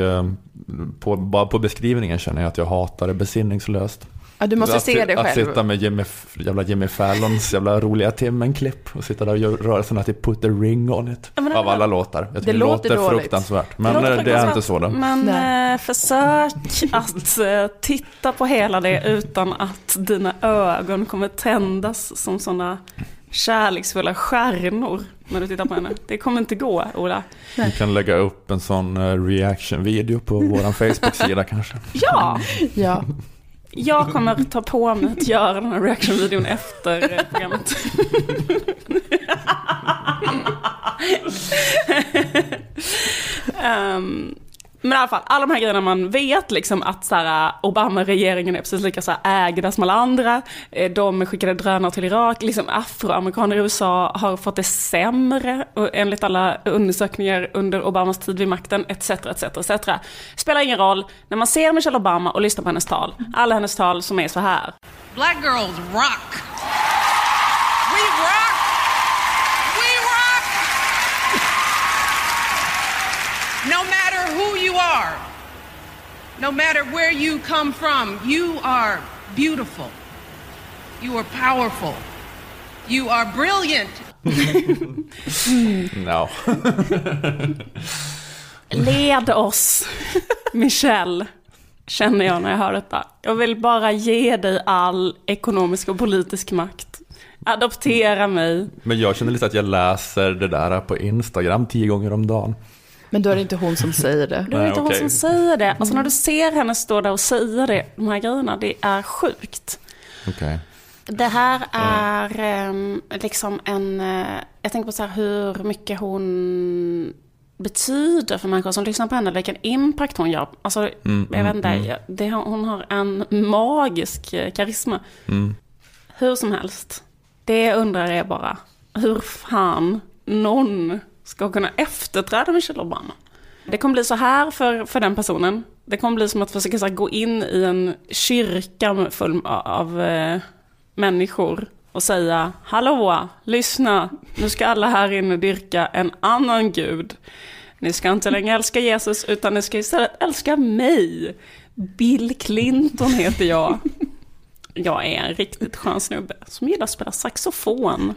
bara på beskrivningen känner jag att jag hatar det besinningslöst. Ja, du måste se det själv. Att sitta med Jimmy Fallons jävla roliga timmen-klipp och sitta där och göra rörelserna till Put a ring on it. Av alla låtar. Jag tycker det låter fruktansvärt. Men det är inte så då. Men försök att titta på hela det utan att dina ögon kommer tändas som såna kärleksfulla stjärnor när du tittar på henne. Det kommer inte gå, Ola. Vi kan lägga upp en sån reaction-video på våran Facebook-sida kanske. Ja! Ja. Jag kommer ta på mig att göra den här reaction-videon efter programmet. Men i alla fall, alla de här grejerna man vet liksom att så här, Obama-regeringen är precis lika så här, ägda som alla andra. De skickade drönare till Irak. Liksom afroamerikaner i USA har fått det sämre enligt alla undersökningar under Obamas tid vid makten, etc. Spelar ingen roll när man ser Michelle Obama och lyssnar på hennes tal. Alla hennes tal som är så här. Black girls rock. We rock. We rock. No matter who you are, no matter where you come from, you are beautiful. You are powerful. You are brilliant. No. Led oss, Michelle, känner jag när jag hör detta. Jag vill bara ge dig all ekonomisk och politisk makt. Adoptera mig. Men jag känner lite att jag läser det där på Instagram 10 gånger om dagen. Men då är det inte hon som säger det. Då är det inte hon som säger det. Alltså när du ser henne stå där och säga det, de här grejerna, det är sjukt. Okay. Det här är liksom jag tänker på så här hur mycket hon betyder för människor som lyssnar på henne, vilken impact hon gör. Alltså, jag vet inte, hon har en magisk karisma. Hur som helst. Det undrar jag bara, hur fan någon ska kunna efterträda Michelle Obama. Det kommer bli så här för den personen. Det kommer bli som att försöka så här, gå in i en kyrka full av människor och säga: hallå, lyssna, nu ska alla här inne dyrka en annan gud. Ni ska inte längre älska Jesus, utan ni ska istället älska mig. Bill Clinton heter jag. Jag är en riktigt skön snubbe som gillar att spela saxofon.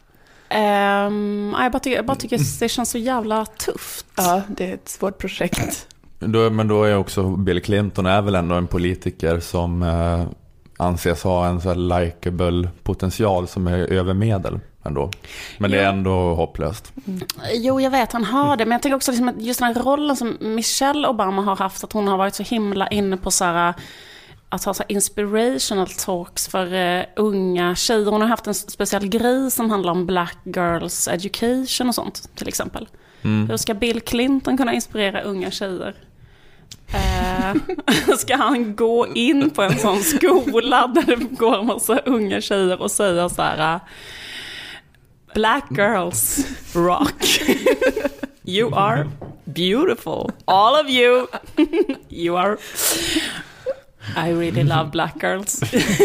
Jag bara tycker det känns så jävla tufft. Ja, det är ett svårt projekt. Men då är också Bill Clinton är väl ändå en politiker som anses ha en så här likeable potential som är över medel ändå. Men det är ändå hopplöst. Jo, jag vet, han har det. Men jag tänker också liksom att just den här rollen som Michelle Obama har haft, att hon har varit så himla inne på så här, att ha så inspirational talks för unga tjejer. Hon har haft en speciell grej som handlar om black girls education och sånt, till exempel. Hur ska Bill Clinton kunna inspirera unga tjejer? Ska han gå in på en sån skola där det går en massa unga tjejer och säga så här: black girls rock. You are beautiful. All of you. You are... I really love black girls.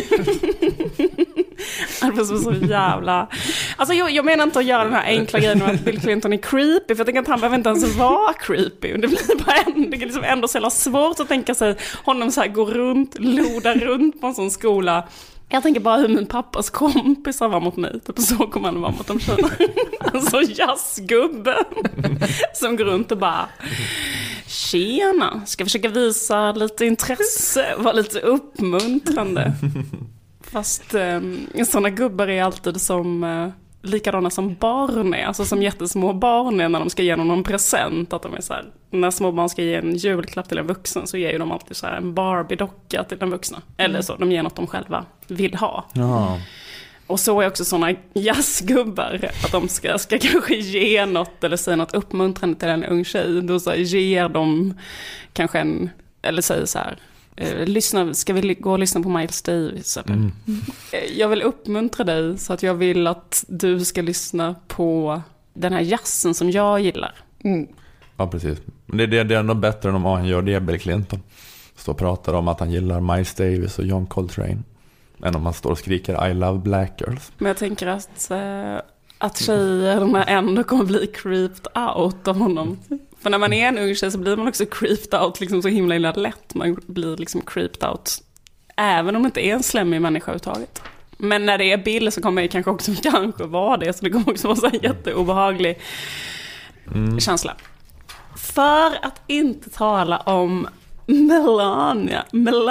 Det var så jävla... Alltså jag menar inte att göra den här enkla grejen med att Bill Clinton är creepy, för jag tänker att han behöver inte ens vara creepy. Det blir bara det är liksom ändå så jävla svårt att tänka sig honom så här gå runt, loda runt på en sån skola. Jag tänker bara hur min pappas kompisar var mot mig. Typ så kommer han vara mot de tjejerna. Alltså jazzgubbe som går runt och bara: tjena, ska försöka visa lite intresse, vara lite uppmuntrande. Fast sådana gubbar är alltid som likadana som barn är. Alltså som jättesmå barn är när de ska ge någon present. Att de är så här, när små barn ska ge en julklapp till en vuxen så ger ju de alltid så här en Barbie-docka till den vuxna. Eller så, de ger något de själva vill ha. Ja. Och så är också sådana jazzgubbar att de ska kanske ge något eller säga något uppmuntrande till en ung tjej. Då så ger de kanske en, eller säger så här: lyssna, ska vi gå och lyssna på Miles Davis? Eller? Jag vill uppmuntra dig så att jag vill att du ska lyssna på den här jazzen som jag gillar. Ja, precis. Men det är ändå bättre än om han gör det, Bill Clinton. Står och pratar om att han gillar Miles Davis och John Coltrane. Än om man står och skriker I love black girls. Men jag tänker att tjejerna ändå kommer bli creeped out av honom. För när man är en ung tjej så blir man också creeped out liksom så himla lätt. Man blir liksom creeped out även om det inte är en slemmig människa överhuvudtaget. Men när det är Bill så kommer det kanske vara det. Så det kommer också vara så en jätteobehaglig känsla. För att inte tala om Melania.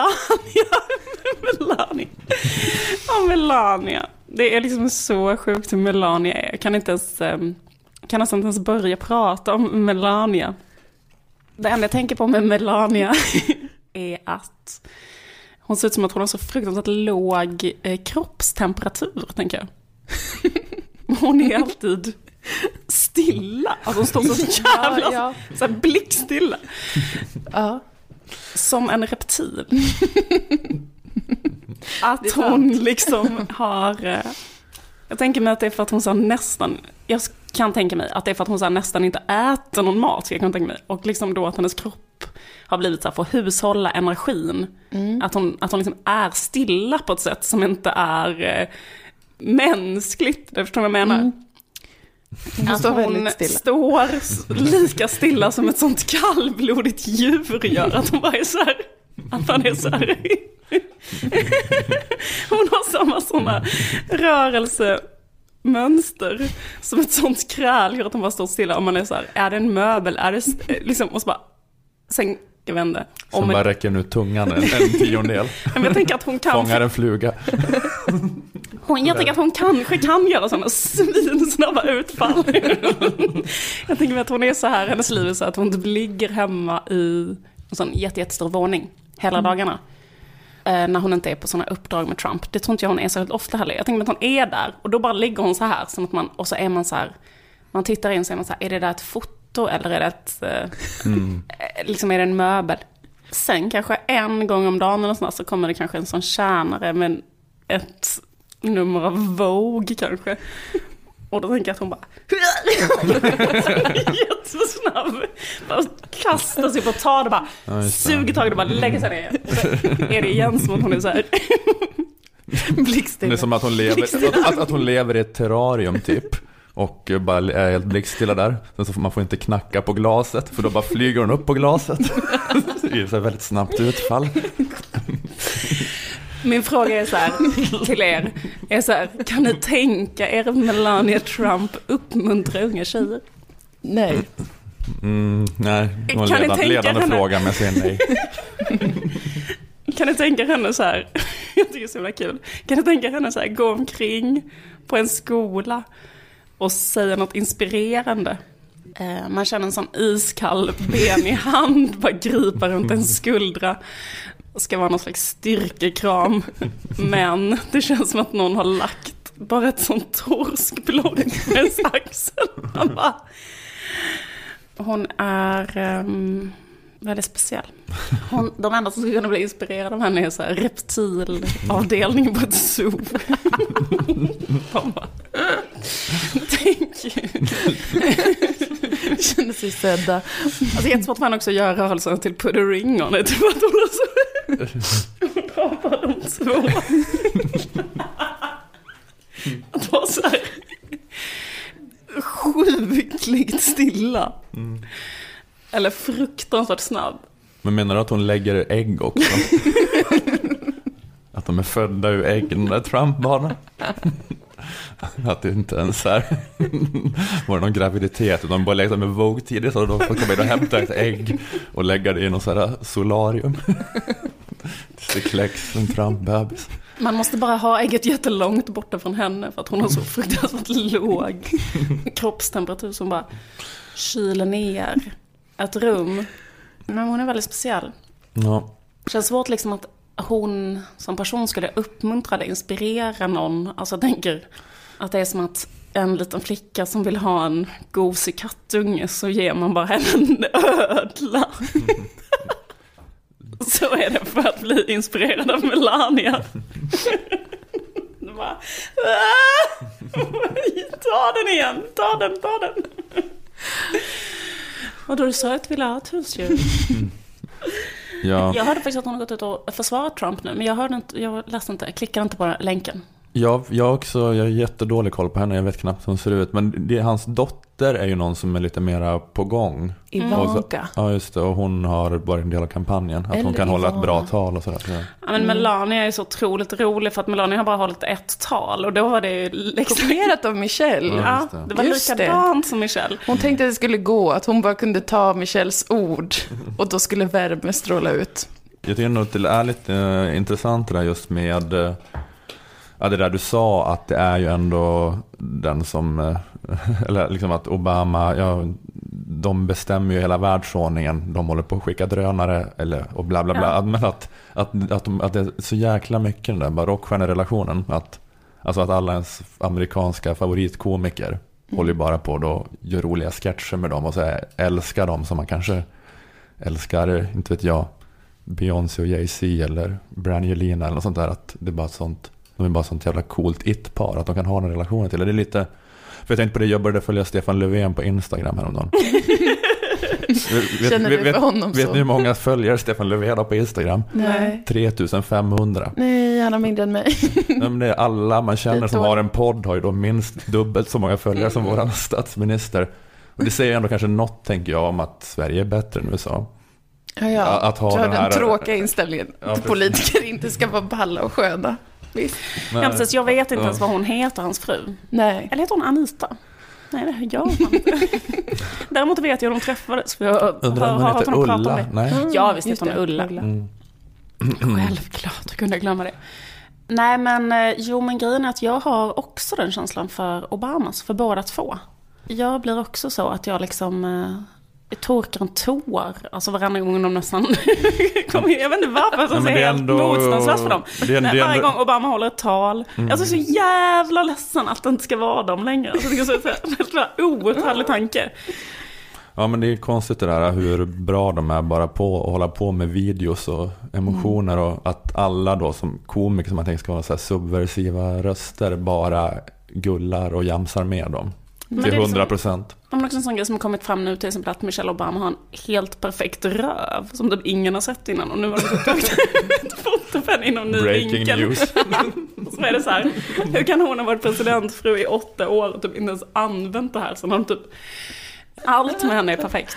Det är liksom så sjukt hur Melania är. Jag kan nästan inte ens börja prata om Melania. Det enda jag tänker på med Melania är att hon ser ut som att hon har så fruktansvärt låg kroppstemperatur, tänker jag. Hon är alltid stilla. Alltså hon står så jävla så här blickstilla. Ja. Som en reptil. Att hon liksom har... Jag tänker mig att det är för att hon så nästan... Jag kan tänka mig att det är för att hon så nästan inte äter någon mat. Jag kan tänka mig. Och liksom då att hennes kropp har blivit så här för att hushålla energin. Att hon liksom är stilla på ett sätt som inte är mänskligt. Det förstår jag vad jag menar. Att hon står lika stilla som ett sånt kallblodigt djur gör. Att hon bara är så här... Att han är så här... Hon har samma sådana rörelsemönster som ett sånt kräl gör att hon bara står stilla. Om man är så här, är det en möbel? Är det liksom, och så bara... Sen, jag vet inte. Som bara räcker nu tungan en tiondel. Men jag tänker att hon kan... Fångar en fluga. Jag tänker att hon kanske kan göra sådana svinsnabba utfall. Jag tänker att hon är så här, hennes liv är så att hon inte ligger hemma i en sån jättestor våning hela dagarna. När hon inte är på sådana uppdrag med Trump. Det tror inte jag hon är så ofta heller. Jag tänker att hon är där och då bara ligger hon så här. Som att man, och så är man så här, man tittar in och så är man så här, är det där ett foto eller är det ett, liksom är det en möbel? Sen kanske en gång om dagen eller sådär, så kommer det kanske en sån tjänare med ett nummer av Vogue kanske. Och då tänker jag att hon bara jättesnabb, bara kastar sig på ett tag och bara suger tag och bara lägger sig ner. Så är det igen som att hon är så här Blickstilla. Det är som att hon lever, att hon lever i ett terrarium typ. Och bara är helt blickstilla där. Sen så får man inte knacka på glaset, för då bara flyger hon upp på glaset. Det är så väldigt snabbt utfall. Min fråga är så här till er. Är så här, kan ni tänka er Melania Trump uppmuntra unga tjejer? Nej. Nej, ledande fråga, men jag säger nej. Kan ni tänka henne så här? Jag tycker det är så himla kul. Kan ni tänka henne så här, gå omkring på en skola och säga något inspirerande? Man känner en sån iskall ben i hand, bara gripa runt en skuldra. Det ska vara någon slags styrkekram. Men det känns som att någon har lagt bara ett sånt torskblock på ens axel. Hon är väldigt speciell. De enda som skulle kunna bli inspirerade av henne är så här reptilavdelningen på ett zoo. Känner sig sedda. Alltså jättesvårt för henne också att göra rörelserna till put a ring on it. Hon pratar de två. Att vara så här sjukligt stilla. Eller fruktansvärt snabb. Men menar du att hon lägger ägg också? Att de är födda ur äggen där Trump-barnen? Att det inte ens här var det någon graviditet, utan de bara lägger med våg tidigt, så då får man hämta ett ägg och lägga det i någon sån här solarium. Det kläcks en Trump-bebis. Man måste bara ha ägget jättelångt borta från henne, för att hon har så fruktansvärt låg kroppstemperatur som bara kyler ner ett rum. Men hon är väldigt speciell. Ja. Det känns svårt liksom att hon som person skulle uppmuntra eller inspirera någon. Alltså jag tänker att det är som att en liten flicka som vill ha en gosig kattunge, så ger man bara henne en ödla. Så är det för att bli inspirerad av Melania. Bara, ta den igen, ta den. Och då sa jag att vi vill ha ett husdjur. Ja. Jag hörde faktiskt att hon har gått ut och försvarat Trump nu, men jag läste inte, jag klickade inte på länken. Jag har jättedålig koll på henne, jag vet knappt hur hon ser ut. Men hans dotter är ju någon som är lite mera på gång. Ivanka. Ja, just det, och hon har varit en del av kampanjen. Att hon kan hålla ett bra tal och sådär. Ja, men Melania är så otroligt rolig, för att Melania har bara hållit ett tal. Och då var det liksom kopierat av Michelle. Ja, det var likadant som Michelle. Hon tänkte att det skulle gå, att hon bara kunde ta Michelles ord och då skulle värme stråla ut. Jag tycker nog att det är lite intressant det där just med det där du sa, att det är ju ändå den som eller liksom att Obama, de bestämmer ju hela världsordningen, de håller på att skicka drönare och bla bla bla, ja. Men att det är så jäkla mycket den där barockstjärnerelationen, att alla ens amerikanska favoritkomiker håller ju bara på då gör roliga sketcher med dem och så älskar dem som man kanske älskar, inte vet jag, Beyoncé och Jay-Z eller Brangelina eller något sånt där, att det är bara sånt. De är bara sånt jävla coolt it-par, att de kan ha en relation till det. Det är lite, för jag tänkte på det, jag började följa Stefan Löfven på Instagram häromdagen. Känner du för honom så? Vet ni hur många följer Stefan Löfven på Instagram? Nej. 3500. Nej, han har mindre än mig. Men det är alla man känner som har en podd har ju då minst dubbelt så många följare som våran statsminister. Och det säger ändå kanske något, tänker jag, om att Sverige är bättre än USA. Ja, att ha den tråkiga inställningen att politiker inte ska vara balla och sköna. Visst. Ja, precis, jag vet inte ens vad hon heter, hans fru. Nej. Eller heter hon Anita? Nej, det gör man inte. Däremot vet jag att de träffades. För jag har hört honom prata om det. Nej. Ja, visst heter hon Ulla. Självklart, kunde jag glömma det. Nej, men grejen är att jag har också den känslan för Obamas, för båda två. Jag blir också så att jag liksom torkar en tår, alltså varenda gång de nästan jag vet inte varför jag säger helt motståndslöst för dem. Varje gång Obama håller ett tal, jag är så jävla ledsen att det inte ska vara dem längre. Alltså, det är så outhärdlig tanke. Ja, men det är konstigt det där hur bra de är bara på att hålla på med videos och emotioner, och att alla då som komiker som man tänker ska vara så här subversiva röster bara gullar och jamsar med dem. Till 100%. Men också en sån grej som har kommit fram nu, till exempel att Michelle Obama har en helt perfekt röv som typ ingen har sett innan, och nu har de tagit ett foto på henne i någon ny Breaking vinkel. news. Så är det så här, hur kan hon ha varit presidentfru i 8 år och typ inte ens använt det här? Så de typ, allt med henne är perfekt.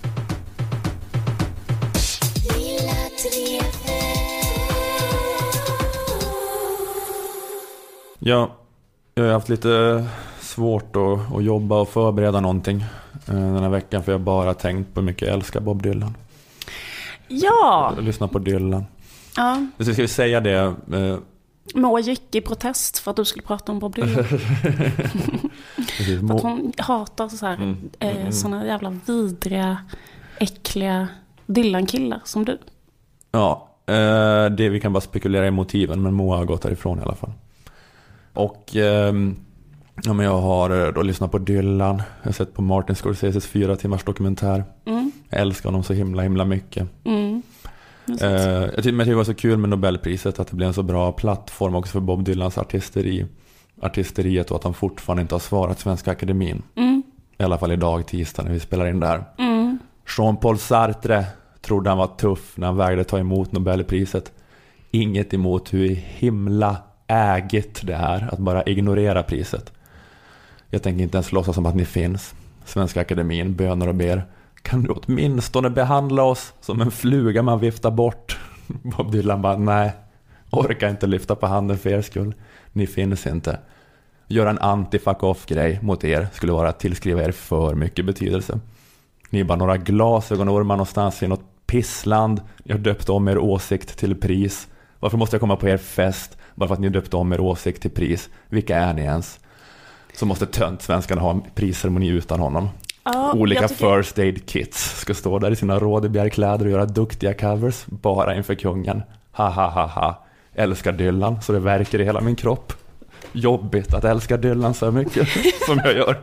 Ja, jag har haft lite svårt att jobba och förbereda någonting den här veckan, för jag bara tänkt på hur mycket jag älskar Bob Dylan. Ja! Jag lyssnar på Dylan. Ja. Så ska vi säga det. Moa gick i protest för att du skulle prata om Bob Dylan. För att hon hatar så här, såna jävla vidriga, äckliga Dylan-killar som du. Ja, det vi kan bara spekulera i motiven, men Moa har gått därifrån i alla fall. Och ja, men jag har då lyssnat på Dylan. Jag har sett på Martin Scorseses 4 timmars dokumentär. Jag älskar honom så himla mycket. Jag tycker det var så kul med Nobelpriset, att det blev en så bra plattform också för Bob Dylans artisteriet, och att han fortfarande inte har svarat Svenska Akademin. I alla fall idag, tisdag, när vi spelar in där. Jean-Paul Sartre trodde han var tuff när han vägrade ta emot Nobelpriset. Inget emot hur himla äget det är att bara ignorera priset. Jag tänker inte ens låtsas som att ni finns. Svenska Akademin bönar och ber: kan du åtminstone behandla oss som en fluga man viftar bort? Bob Dylan bara: nej, orkar inte lyfta på handen för er skull. Ni finns inte. Göra en anti-fuck-off-grej mot er skulle vara att tillskriva er för mycket betydelse. Ni är bara några glasögonormar någonstans i något pissland. Jag döpte om er åsikt till pris. Varför måste jag komma på er fest bara för att ni döpte om er åsikt till pris? Vilka är ni ens? Så måste svenskarna ha en prisceremoni utan honom. Olika first aid kits ska stå där i sina rådebjärkläder och göra duktiga covers bara inför kungen. Ha. Älskar Dylan så det verkar i hela min kropp. Jobbigt att älska Dylan så mycket som jag gör.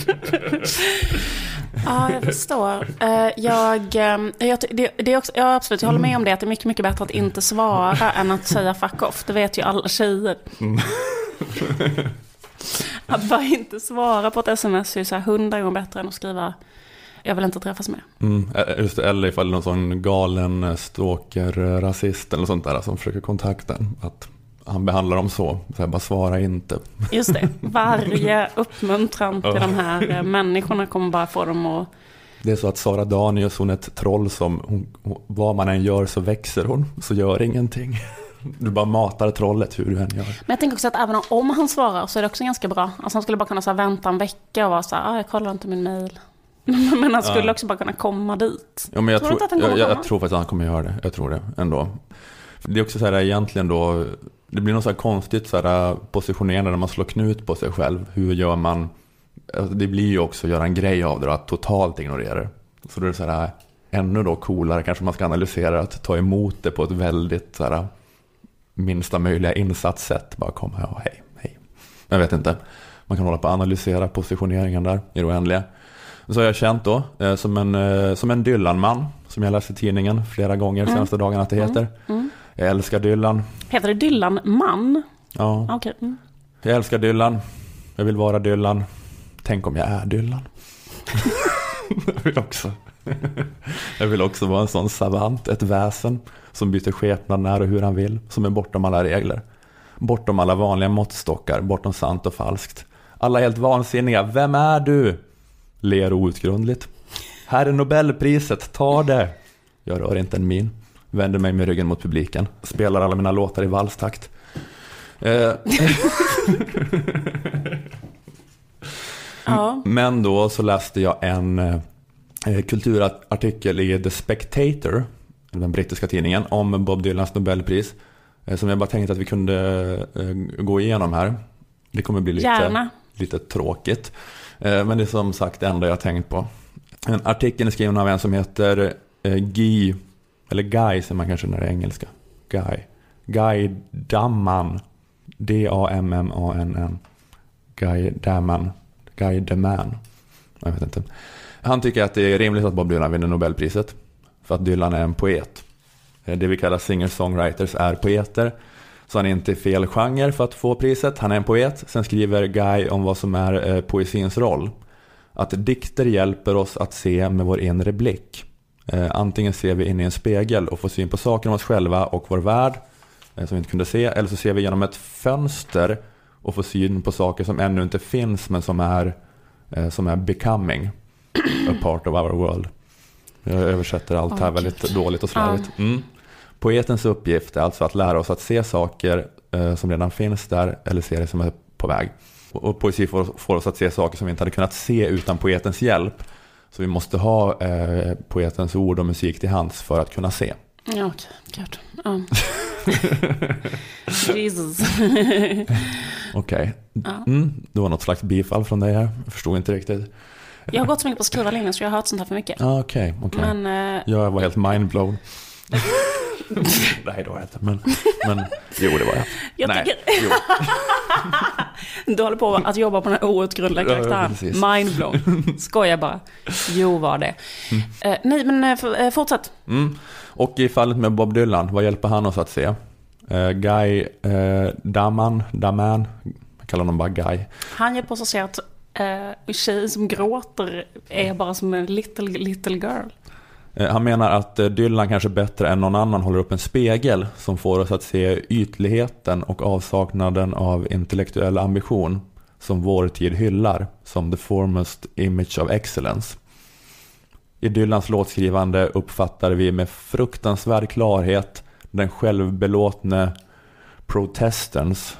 Ja, jag förstår. Det är också, jag absolut, jag håller med om det, att det är mycket bättre att inte svara än att säga fuck off. Det vet ju alla tjejer. Att bara inte svara på ett sms är ju så här 100 gånger bättre än att skriva jag vill inte träffas med. Just det, eller ifall någon sån galen stalker, rasist eller sånt där som försöker kontakta en, att han behandlar dem så här, bara svara inte. Just det, varje uppmuntran till de här människorna kommer bara få dem att... Det är så att Sara Danius, hon är ett troll som vad man än gör så växer hon, så gör ingenting. Du bara matar trollet hur du än gör. Men jag tänker också att även om han svarar så är det också ganska bra. Alltså han skulle bara kunna så här, vänta en vecka och vara så här, jag kollar inte min mail. Men han skulle också bara kunna komma dit. Ja, men jag tror faktiskt att han kommer göra det. Jag tror det ändå. Det är också så här egentligen då, det blir något så här konstigt så här positionerande när man slår knut på sig själv. Hur gör man? Alltså det blir ju också att göra en grej av det, att totalt ignorera det. Så då är det så här ännu då coolare kanske man ska analysera, att ta emot det på ett väldigt så här minsta möjliga insatssätt. Bara komma, ja, hej. Jag vet inte. Man kan hålla på att analysera positioneringen där i det oändliga. Så har jag känt då som en Dylan-man, som jag läste i tidningen flera gånger senaste dagarna att det heter. Jag älskar Dylan. Heter det Dylan-man? Ja. Okay. Jag älskar Dylan. Jag vill vara Dylan. Tänk om jag är Dylan. Jag vill också vara en sån savant, ett väsen som byter skepnad när och hur han vill, som är bortom alla regler, bortom alla vanliga måttstockar, bortom sant och falskt. Alla helt vansinniga. Vem är du? Ler outgrundligt. Här är Nobelpriset, ta det. Jag rör inte en min. Vänder mig med ryggen mot publiken. Spelar alla mina låtar i valstakt. Men då så läste jag en kulturartikel i The Spectator, den brittiska tidningen, om Bob Dylans Nobelpris, som jag bara tänkte att vi kunde gå igenom här. Det kommer bli lite tråkigt, men det är som sagt det enda jag har tänkt på. En artikel är skriven av en som heter Guy, eller Guy som man kanske när det är engelska. Guy Damman, D-A-M-M-A-N-N. Guy Damman. Jag vet inte. Han tycker att det är rimligt att Bob Dylan vinner Nobelpriset, för att Dylan är en poet. Det vi kallar singer-songwriters är poeter Så han är inte i fel genre för att få priset. Han är en poet. Sen skriver Guy om vad som är poesins roll. Att dikter hjälper oss att se med vår inre blick. Antingen ser vi in i en spegel och får syn på saker om oss själva och vår värld som vi inte kunde se. Eller så ser vi genom ett fönster och får syn på saker som ännu inte finns men som är becoming a part of our world. Jag översätter allt här väldigt dåligt och slarvigt. Poetens uppgift är alltså att lära oss att se saker som redan finns där eller se det som är på väg. Och poesi får oss att se saker som vi inte hade kunnat se utan poetens hjälp. Så vi måste ha poetens ord och musik till hands för att kunna se. Ja, okej. Gud. Jesus. Okej. Det var något slags bifall från dig här. Jag förstod inte riktigt. Jag har gått så mycket på skrivarlinjen så jag har hört sånt här för mycket. Okej. Men jag var helt mindblown. Nej, det var jag inte. Men jo, det var jag. Du håller på att jobba på den här outgrundliga karaktären. Mindblown. Skojar bara. Jo, var det. Nej, men fortsätt. Och i fallet med Bob Dylan, vad hjälper han oss att se? Guy Daman, jag kallar honom bara Guy. Han hjälper oss att se att tjej som gråter är bara som en little girl. Han menar att Dylan kanske bättre än någon annan håller upp en spegel som får oss att se ytligheten och avsaknaden av intellektuell ambition som vår tid hyllar som the foremost image of excellence. I Dylans låtskrivande uppfattar vi med fruktansvärd klarhet den självbelåtne protesterns,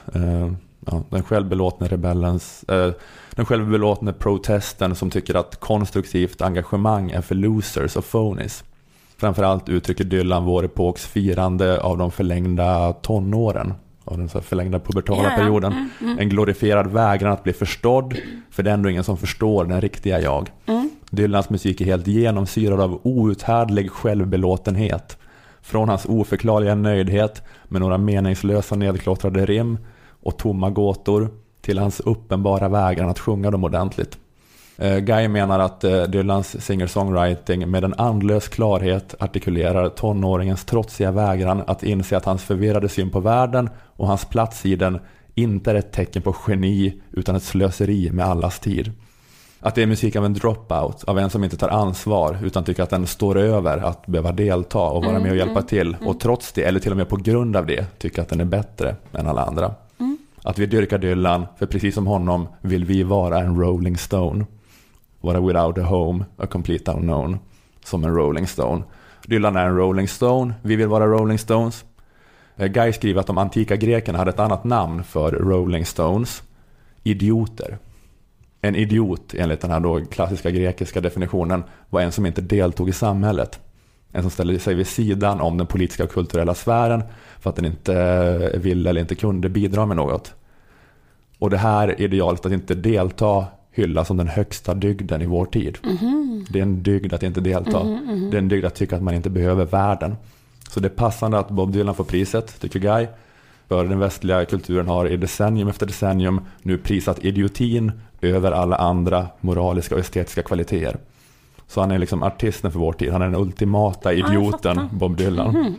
den självbelåtne rebellens, den självbelåtne protesten som tycker att konstruktivt engagemang är för losers och phonies. Framförallt uttrycker Dylan vår epoks firande av de förlängda tonåren, av den så förlängda pubertala perioden. En glorifierad vägran att bli förstådd, för det är ändå ingen som förstår den riktiga jag. Dylans musik är helt genomsyrad av outhärdlig självbelåtenhet. Från hans oförklarliga nöjdhet med några meningslösa nedklottrade rim och tomma gåtor till hans uppenbara vägran att sjunga dem ordentligt. Guy menar att Dylans singer-songwriting med en andlös klarhet artikulerar tonåringens trotsiga vägran att inse att hans förvirrade syn på världen och hans plats i den inte är ett tecken på geni utan ett slöseri med allas tid. Att det är musik av en dropout, av en som inte tar ansvar utan tycker att den står över att behöva delta och vara med och hjälpa till. Och trots det, eller till och med på grund av det, tycker att den är bättre än alla andra. Att vi dyrkar Dylan, för precis som honom vill vi vara en Rolling Stone. Vara without a home, a complete unknown. Som en Rolling Stone. Dylan är en Rolling Stone, vi vill vara Rolling Stones. Guy skriver att de antika grekerna hade ett annat namn för Rolling Stones. Idioter. En idiot, enligt den här då klassiska grekiska definitionen, var en som inte deltog i samhället. En som ställde sig vid sidan om den politiska och kulturella sfären för att den inte ville eller inte kunde bidra med något. Och det här idealet att inte delta hyllas som den högsta dygden i vår tid. Det är en dygd att inte delta. Det är en dygd att tycka att man inte behöver världen. Så det är passande att Bob Dylan får priset, tycker Guy. För den västliga kulturen har i decennium efter decennium nu prisat idiotin över alla andra moraliska och estetiska kvaliteter. Så han är liksom artisten för vår tid. Han är den ultimata idioten, Bob Dylan.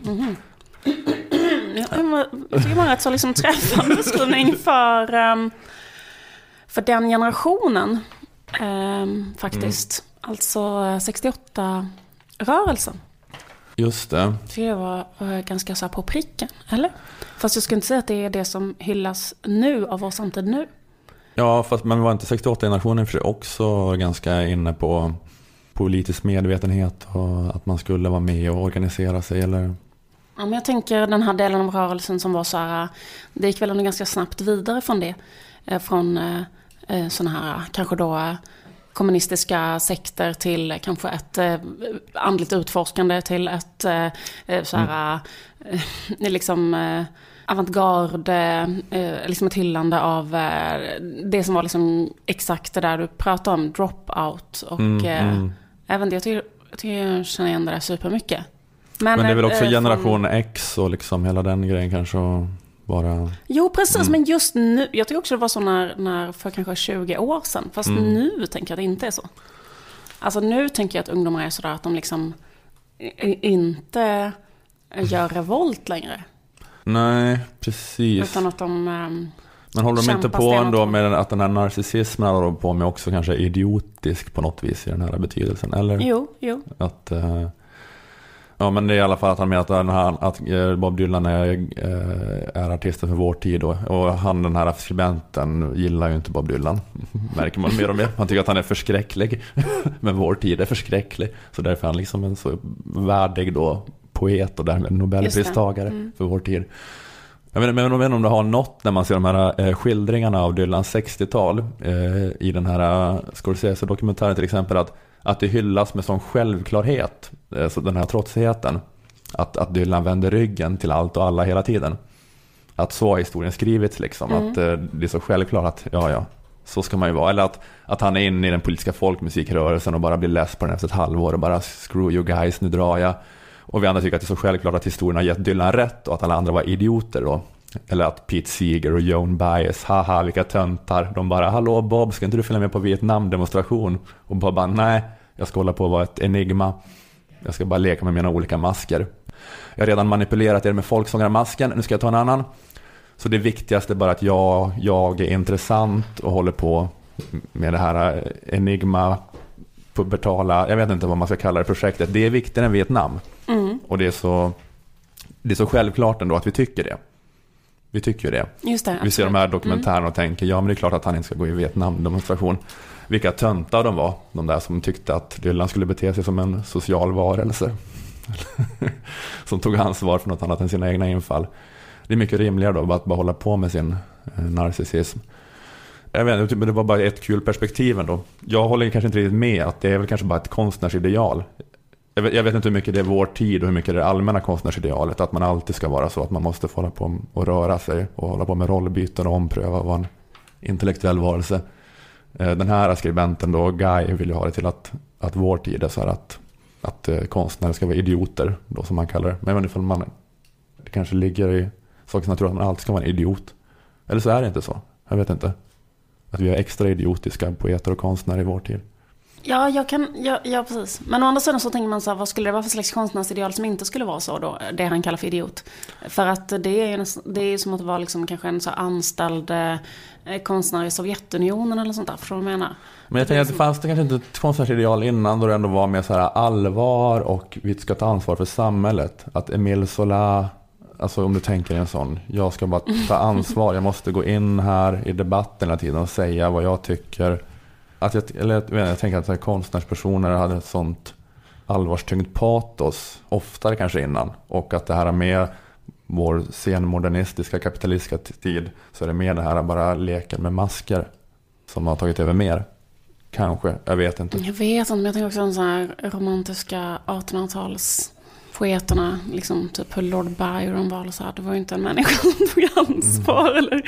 Jag tycker man rätt så liksom träffande beskrivning för den generationen faktiskt. Alltså 68-rörelsen. Just det. Det var ganska så här på pricken, eller? Fast jag skulle inte säga att det är det som hyllas nu av vår samtid nu. Ja, fast man var inte 68-generationen för sig också ganska inne på politisk medvetenhet och att man skulle vara med och organisera sig, eller? Ja, men jag tänker den här delen av rörelsen som var så här, det gick väl ganska snabbt vidare från det. Från sådana här, kanske då kommunistiska sekter till kanske ett andligt utforskande till ett så här liksom avantgarde, liksom ett hyllande av det som var liksom exakt det där du pratade om, dropout och även det jag känner igen det där supermycket. Men det är väl också generation X och liksom hela den grejen kanske bara... Jo, precis, men just nu, jag tycker också det var så när för kanske 20 år sedan, fast nu tänker jag att det inte är så. Alltså nu tänker jag att ungdomar är sådär att de liksom inte gör revolt längre. Nej, precis. Utan att de men håller de inte på ändå med med att den här narcissismen håller de på med också kanske idiotisk på något vis i den här betydelsen? Eller? Jo. Att, ja, men det är i alla fall att han menar att Bob Dylan är artisten för vår tid. Och han, den här skribenten, gillar ju inte Bob Dylan. Märker man mer och mer. Han tycker att han är förskräcklig. Men vår tid är förskräcklig. Så därför är han liksom en så värdig då poet och därmed Nobelpristagare för vår tid. Jag vet inte om det har något när man ser de här skildringarna av Dylans 60-tal i den här Scorsese-dokumentären till exempel, att det hyllas med sån självklarhet, så den här trotsigheten, att Dylan vänder ryggen till allt och alla hela tiden. Att så har historien skrivits liksom, att det är så självklart att ja, så ska man ju vara. Eller att han är inne i den politiska folkmusikrörelsen och bara blir less på den efter ett halvår och bara screw you guys, nu drar jag. Och vi andra tycker att det är så självklart att historien har gett Dylan rätt och att alla andra var idioter då. Eller att Pete Seeger och Joan Baez, haha vilka töntar. De bara, hallå Bob, ska inte du följa med på Vietnam-demonstration? Och Bob bara, nej, jag ska hålla på att vara ett enigma. Jag ska bara leka med mina olika masker. Jag har redan manipulerat er med folksångarmasken, nu ska jag ta en annan. Så det viktigaste är bara att jag är intressant och håller på med det här enigma pubertala, jag vet inte vad man ska kalla det, projektet. Det är viktigare än Vietnam. Och det är så självklart ändå att vi tycker det. Vi tycker ju det. Just det, vi ser de här dokumentärerna och tänker, ja men det är klart att han inte ska gå i Vietnam-demonstration. Vilka töntar de var, de där som tyckte att Dylan skulle bete sig som en social varelse. Som tog ansvar för något annat än sina egna infall. Det är mycket rimligare då att bara hålla på med sin narcissism. Jag vet inte, men det var bara ett kul perspektiv ändå. Jag håller kanske inte riktigt med att det är väl kanske bara ett konstnärsideal. Jag vet inte hur mycket det är vår tid och hur mycket det är det allmänna konstnärsidealet. Att man alltid ska vara så, att man måste få hålla på och röra sig och hålla på med rollbyten och ompröva och vara en intellektuell varelse. Den här skribenten då, Guy, vill ju ha det till att vår tid är så här att konstnärer ska vara idioter då, som man kallar det. Men ifall det kanske ligger i sakens natur att man alltid ska vara en idiot. Eller så är det inte så. Jag vet inte. Att vi är extra idiotiska poeter och konstnärer i vår tid. Ja, precis. Men å andra sidan så tänker man så här, vad skulle det vara för slags konstnärsideal som inte skulle vara så då, det han kallar för idiot? För att det är ju som att vara liksom kanske en så anställd konstnär i Sovjetunionen eller sånt där, för vad jag menar. Men jag tänker att det fanns det kanske inte ett konstnärsideal innan då det ändå var mer så här allvar och vi ska ta ansvar för samhället. Att Emile Zola, alltså om du tänker en sån, jag ska bara ta ansvar, jag måste gå in här i debatten hela tiden och säga vad jag tycker. Jag tänker att konstnärspersoner hade ett sånt allvarstyngt patos oftare kanske innan. Och att det här med vår senmodernistiska kapitalistiska tid, så är det mer det här bara leken med masker som har tagit över mer. Kanske, jag vet inte. Jag vet inte, men jag tänker också en sån här romantiska 1800-tals poeterna, liksom typ hur Lord Byron var och så här, det var ju inte en människa som tog ansvar eller.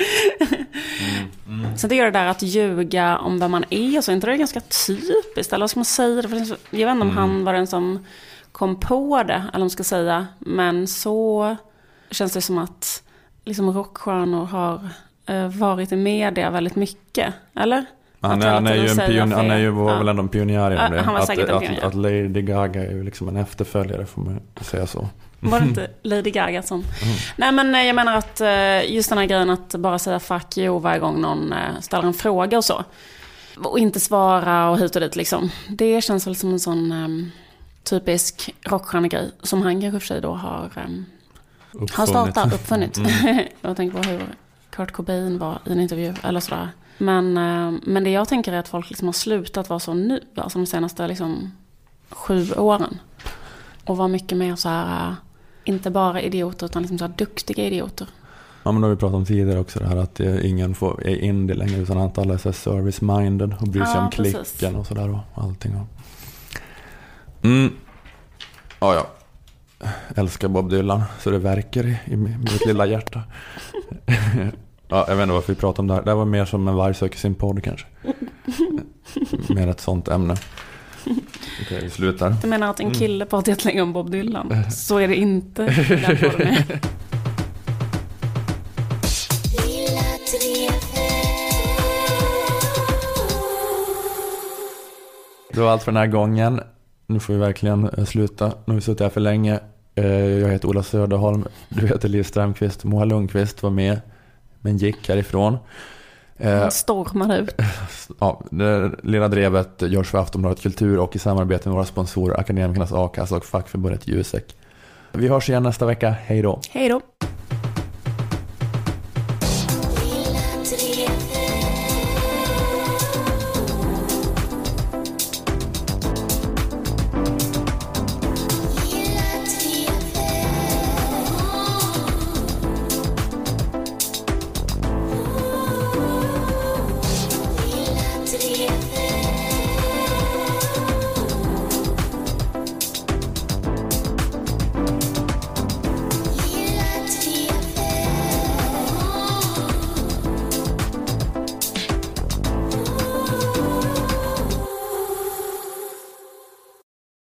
Så det gör det där att ljuga om vem man är, så inte det är ganska typiskt, eller vad ska man säga det? För jag vet inte om han var den som kom på det, eller om man ska säga, men så känns det som att liksom rockstjärnor har varit i media väldigt mycket, eller? Han är ju väl ändå en pionjär i det. Han var säkert en pionjär. Att Lady Gaga är ju liksom en efterföljare, får man säga så. Var det inte Lady Gaga som... Nej, men jag menar att just den här grejen att bara säga fuck you varje gång någon ställer en fråga och så. Och inte svara och hit och dit liksom. Det känns väl som en sån typisk rockstjärnegrej som han kanske för sig då har uppfunnit. Jag tänker på hur Kurt Cobain var i en intervju eller sådär. Men det jag tänker är att folk liksom har slutat vara så nu, alltså de senaste liksom 7 åren. Och var mycket mer så här, inte bara idioter utan liksom så här duktiga idioter. Ja, men då har vi pratat om tidigare också det här att ingen är in det längre utan att alla är så service-minded och bryr sig om klicken och sådär och allting. Ja. Älskar Bob Dylan så det verkar i mitt lilla hjärta. Ja, jag vet inte varför vi pratar om det här. Det var mer som en varg söker sin podd kanske. Mer ett sånt ämne. Okej, vi slutar. Du menar att en kille pratar jättelänge om Bob Dylan? Så är det inte. Det var allt för den här gången. Nu får vi verkligen sluta. Nu har vi suttit här för länge. Jag heter Ola Söderholm. Du heter Liv Strömqvist. Moa Lundqvist var med, men gick härifrån. Stormar ut. Ja, det lilla drevet görs för Aftonbladet Kultur och i samarbete med våra sponsorer Akademikernas A-kassa och fackförbundet Jusek. Vi hörs igen nästa vecka. Hej då. Hej då.